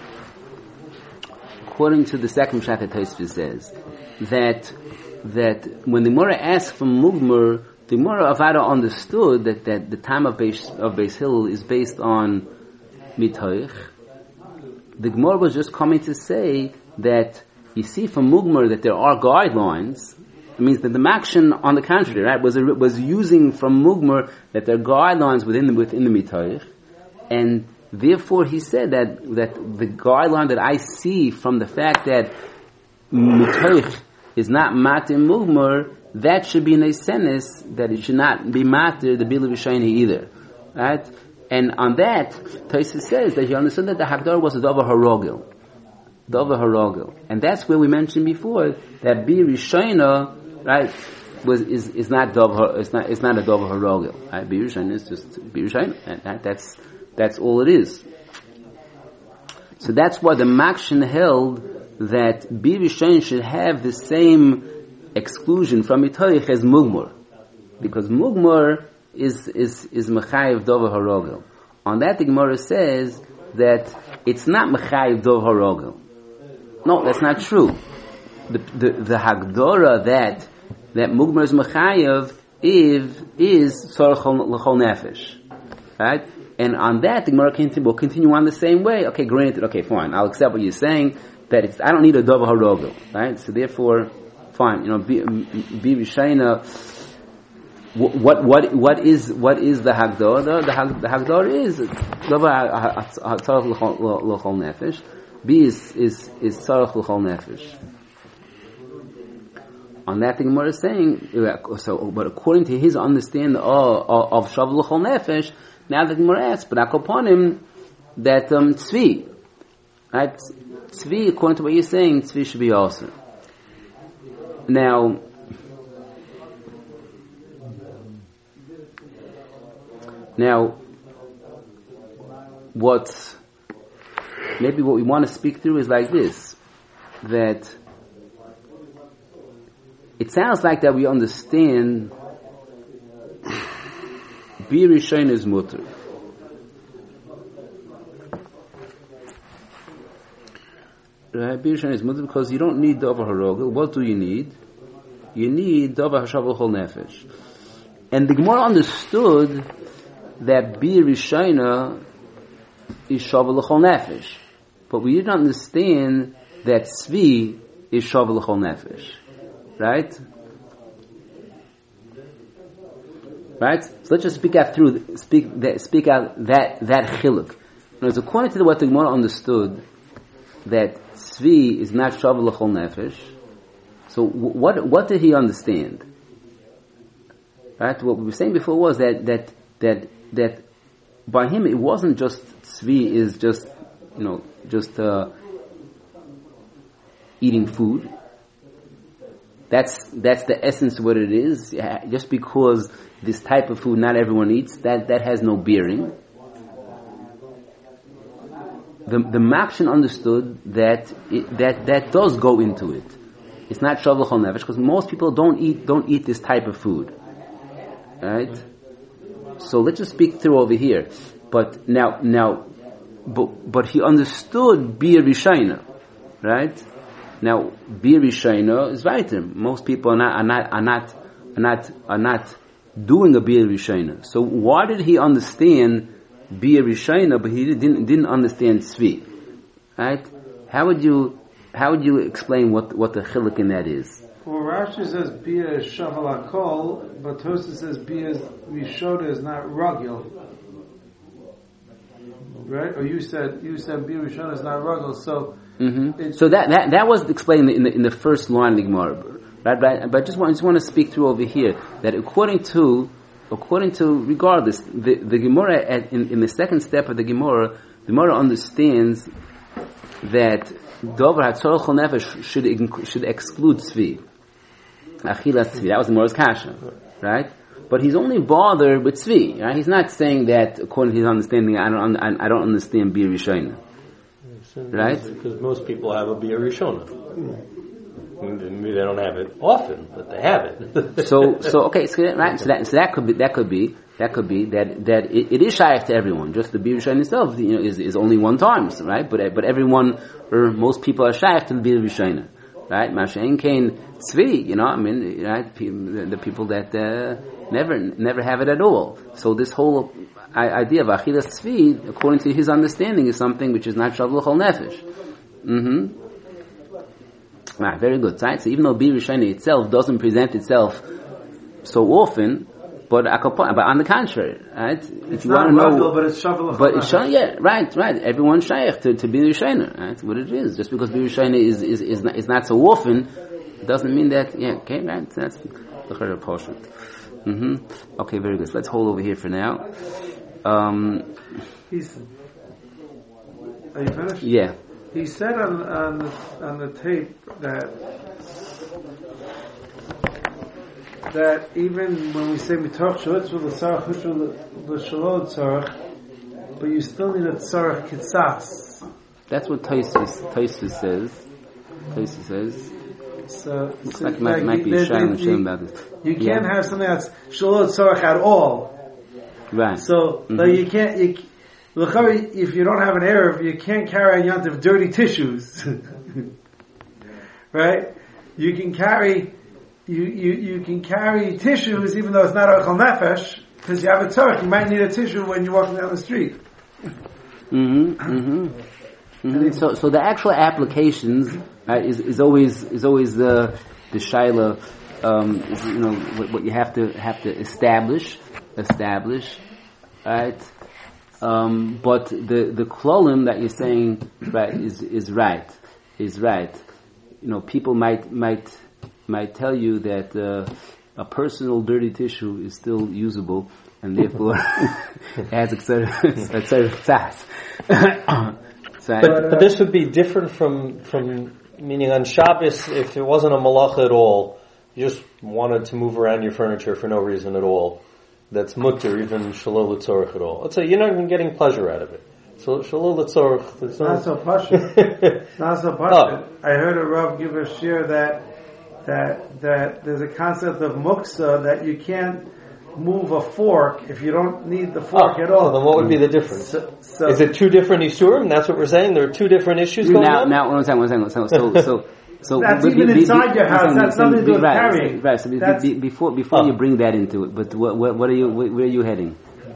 the second Pshat that Tosfos says that when the Gemara asked for mugmer, the Gemara Avada understood that the time of Beis Hillel is based on mitoich. The Gemara was just coming to say that you see from mugmer that there are guidelines. It means that the Makshan, on the contrary, right, was using from mugmer that there are guidelines within the mitoich, and therefore he said that the guideline that I see from the fact that mitoich is not matir mugmer, that should be in a sentence that it should not be matir the bilu v'shayni either, right? And on that, Tosfos says that he understood that the Hagdar was a davar harogel, and that's where we mentioned before that bi rishayna, right, is not a davar harogel. Right? Bi rishayna is just bi rishayna, and that's all it is. So that's why the Makshan held that bi rishayna should have the same exclusion from mitoich as mugmer, because mugmer is mechayev davar harogel. On that the Gemara says that it's not mechayev davar harogel. No, that's not true. The hagdora that mugmer is mechayev is tzarech l'chol nefesh, right? And on that the Gemara will continue on the same way. Okay, granted. Okay, fine. I'll accept what you're saying. That I don't need a davar harogel, right? So therefore, fine. Bi rishayna. What is the hagdor? The hagdor is davar tzarech l'chol nefesh. B is tzarech l'chol nefesh. On that the Gemara is saying but according to his understanding of shavu l'chol nefesh, now the Gemara asks, but akoponim that tzvi, right? Tzvi, according to what you're saying, tzvi should be also. Now, what we want to speak through is like this, that it sounds like that we understand bi rishon is mutter. Right? Bi rishon is mutter because you don't need davar harogel. What do you need? You need davar hashav l'chol nefesh. And the Gemara understood that bi rishona is shav l'chol nefesh, but we didn't understand that tzvi is shav l'chol nefesh, right? Right. So let's just speak out that chiluk. Because according to what the Gemara understood, that tzvi is not shav l'chol nefesh. So what did he understand? Right? What we were saying before was that by him it wasn't just tzvi is just eating food. That's the essence of what it is. Just because this type of food not everyone eats, that has no bearing. The Makshin understood that does go into it. It's not shav l'chol nefesh because most people don't eat this type of food, right? So let's just speak through over here. But he understood bir rishayna, right? Now bir rishayna is right. Most people are not doing a bir rishayna. So why did he understand bir rishayna, but he didn't understand tzvi, right? How would you explain what the chiluk in that is? Well, Rashi says bia is shaval hakol, but Tosfos says bia rishona is not ragil, right? Or you said bia rishona is not ragil. So so that was explained in the first line of the Gemara, right? But I just want to speak through over here that according to regardless the Gemara in the second step of the Gemara understands that Dover HaTzorach Nefesh should exclude tzvi. Achilas tzvi. That was the Gemara's kasha, right? But he's only bothered with tzvi. Right? He's not saying that according to his understanding, I don't understand bir rishona, right? Because most people have a bir rishona. Maybe they don't have it often, but they have it. so right. So that could be that it is shaykh to everyone. Just the bir rishona itself, is only one time, right? But everyone or most people are shaykh to the bir rishona, right? Mashen kain tzvi, right? The people that never have it at all. So this whole idea of achilas tzvi, according to his understanding, is something which is not shav l'chol nefesh. Right, very good. Right? So even though bir rishona itself doesn't present itself so often, but on the contrary, right? It's not ragil, but it's shavel. But it's right. Everyone's shaykh to bir rishona. Right? What it is. Just because bir rishona is not so often, doesn't mean that. Yeah. Okay. Right. That's the chayr portion. Okay. Very good. So let's hold over here for now. Are you finished? Yeah. He said on the tape that even when we say mitoch shulitz l'tzarach l'shalot tzarach, but you still need a tzarach kitzas. That's what Tosfos says. So looks like might be shayla about this. You can't have something that's shalot tzarach at all. Right. So you can't. If you don't have an Erev, you can't carry a yant of dirty tissues. Right? You can carry tissues even though it's not Ochel Nefesh, because you have a tzarech. You might need a tissue when you're walking down the street. So the actual applications is always the shayla, what you have to establish, right? But the klolim that you're saying, right, is right. People might tell you that a personal dirty tissue is still usable and therefore has etc. But this would be different from meaning on Shabbos, if it wasn't a malacha at all, you just wanted to move around your furniture for no reason at all. That's mutter, even shalol l'tzorach at all. Let's say you're not even getting pleasure out of it. So shalol l'tzorach. It's not so pashut. It's not so pashut. I heard a Rav give a shir that there's a concept of muksa that you can't move a fork if you don't need the fork at all. Then what would be the difference? So is it two different isurim? That's what we're saying. There are two different issues going on. Now, one second. So that's even inside your house. That's nothing to do with carrying. Right. So before you bring that into it, but what are you? Where are you heading?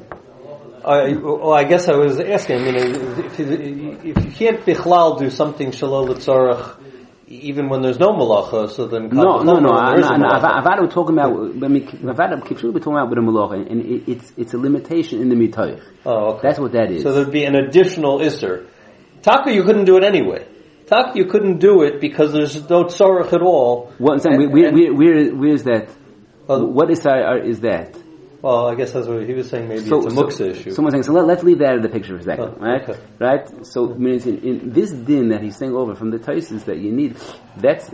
I guess I was asking. If you can't bichlal do something shalol l'tzorach, even when there's no malacha, so then no. Avada talking about. Avada keeps talking about with a malacha, and it's a limitation in the mitoich. Oh, okay. That's what that is. So there'd be an additional isser. Taka, you couldn't do it anyway. Tak, you couldn't do it because there's no tzorach at all. Where's that? What is that? Well, I guess that's what he was saying. Maybe it's a muksa issue. Someone's saying, so let's leave that in the picture for a second, right? Okay. Right? So, means in this din that he's saying over from the Taisus that you need, that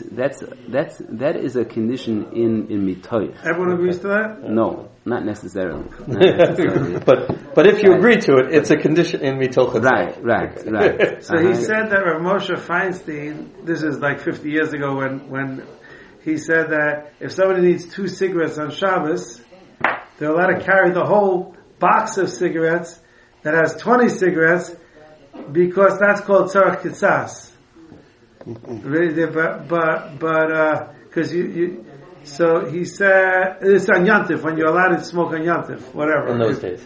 is a condition in mitoich. Everyone agrees to that? No, not necessarily. But if you agree to it, it's a condition in mitoch. Right. So he said that Rav Moshe Feinstein, this is like 50 years ago when he said that if somebody needs 2 cigarettes on Shabbos, they're allowed to carry the whole box of cigarettes that has 20 cigarettes because that's called tzarech kitzas. But because so he said it's on Yantif when you're allowed to smoke on Yantif, whatever. In those days.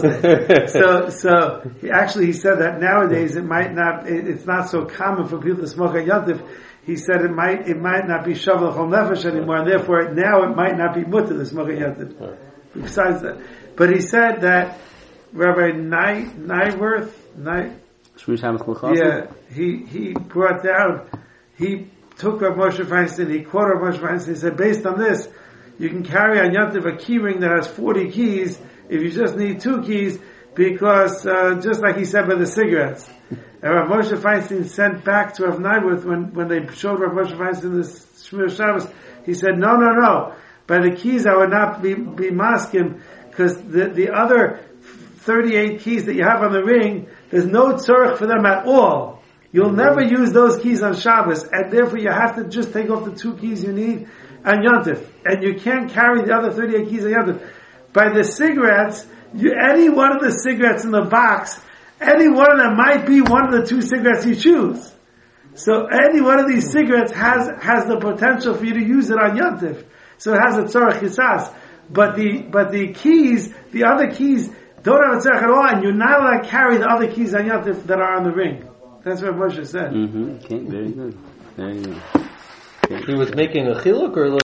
So he said that nowadays it's not so common for people to smoke on Yantif. He said it might not be shavuot chol nefesh anymore, and therefore now it might not be mutter to smoke on Yantif. Right. Besides that, but he said that Rabbi Nyworth, he brought down, he took Rav Moshe Feinstein, he quoted Rav Moshe Feinstein, he said, based on this, you can carry on Yantiv a key ring that has 40 keys if you just need 2 keys, because just like he said by the cigarettes. And Rav Moshe Feinstein sent back to Rav Nyworth when they showed Rav Moshe Feinstein this Shmir Shabbos, he said, no. By the keys I would not be masking, because the other 38 keys that you have on the ring, there's no tzorech for them at all. You'll never use those keys on Shabbos, and therefore you have to just take off the 2 keys you need on Yontif. And you can't carry the other 38 keys on Yontif. By the cigarettes, any one of the cigarettes in the box, any one of them might be one of the 2 cigarettes you choose. So any one of these cigarettes has the potential for you to use it on Yontif. So it has a tzorech chisas, but the keys, the other keys, don't have a tzorech at all, and you're not allowed to carry the other keys on Yantif that are on the ring. That's what Moshe said. Mm-hmm. Okay, very good. He was making a chiluk, or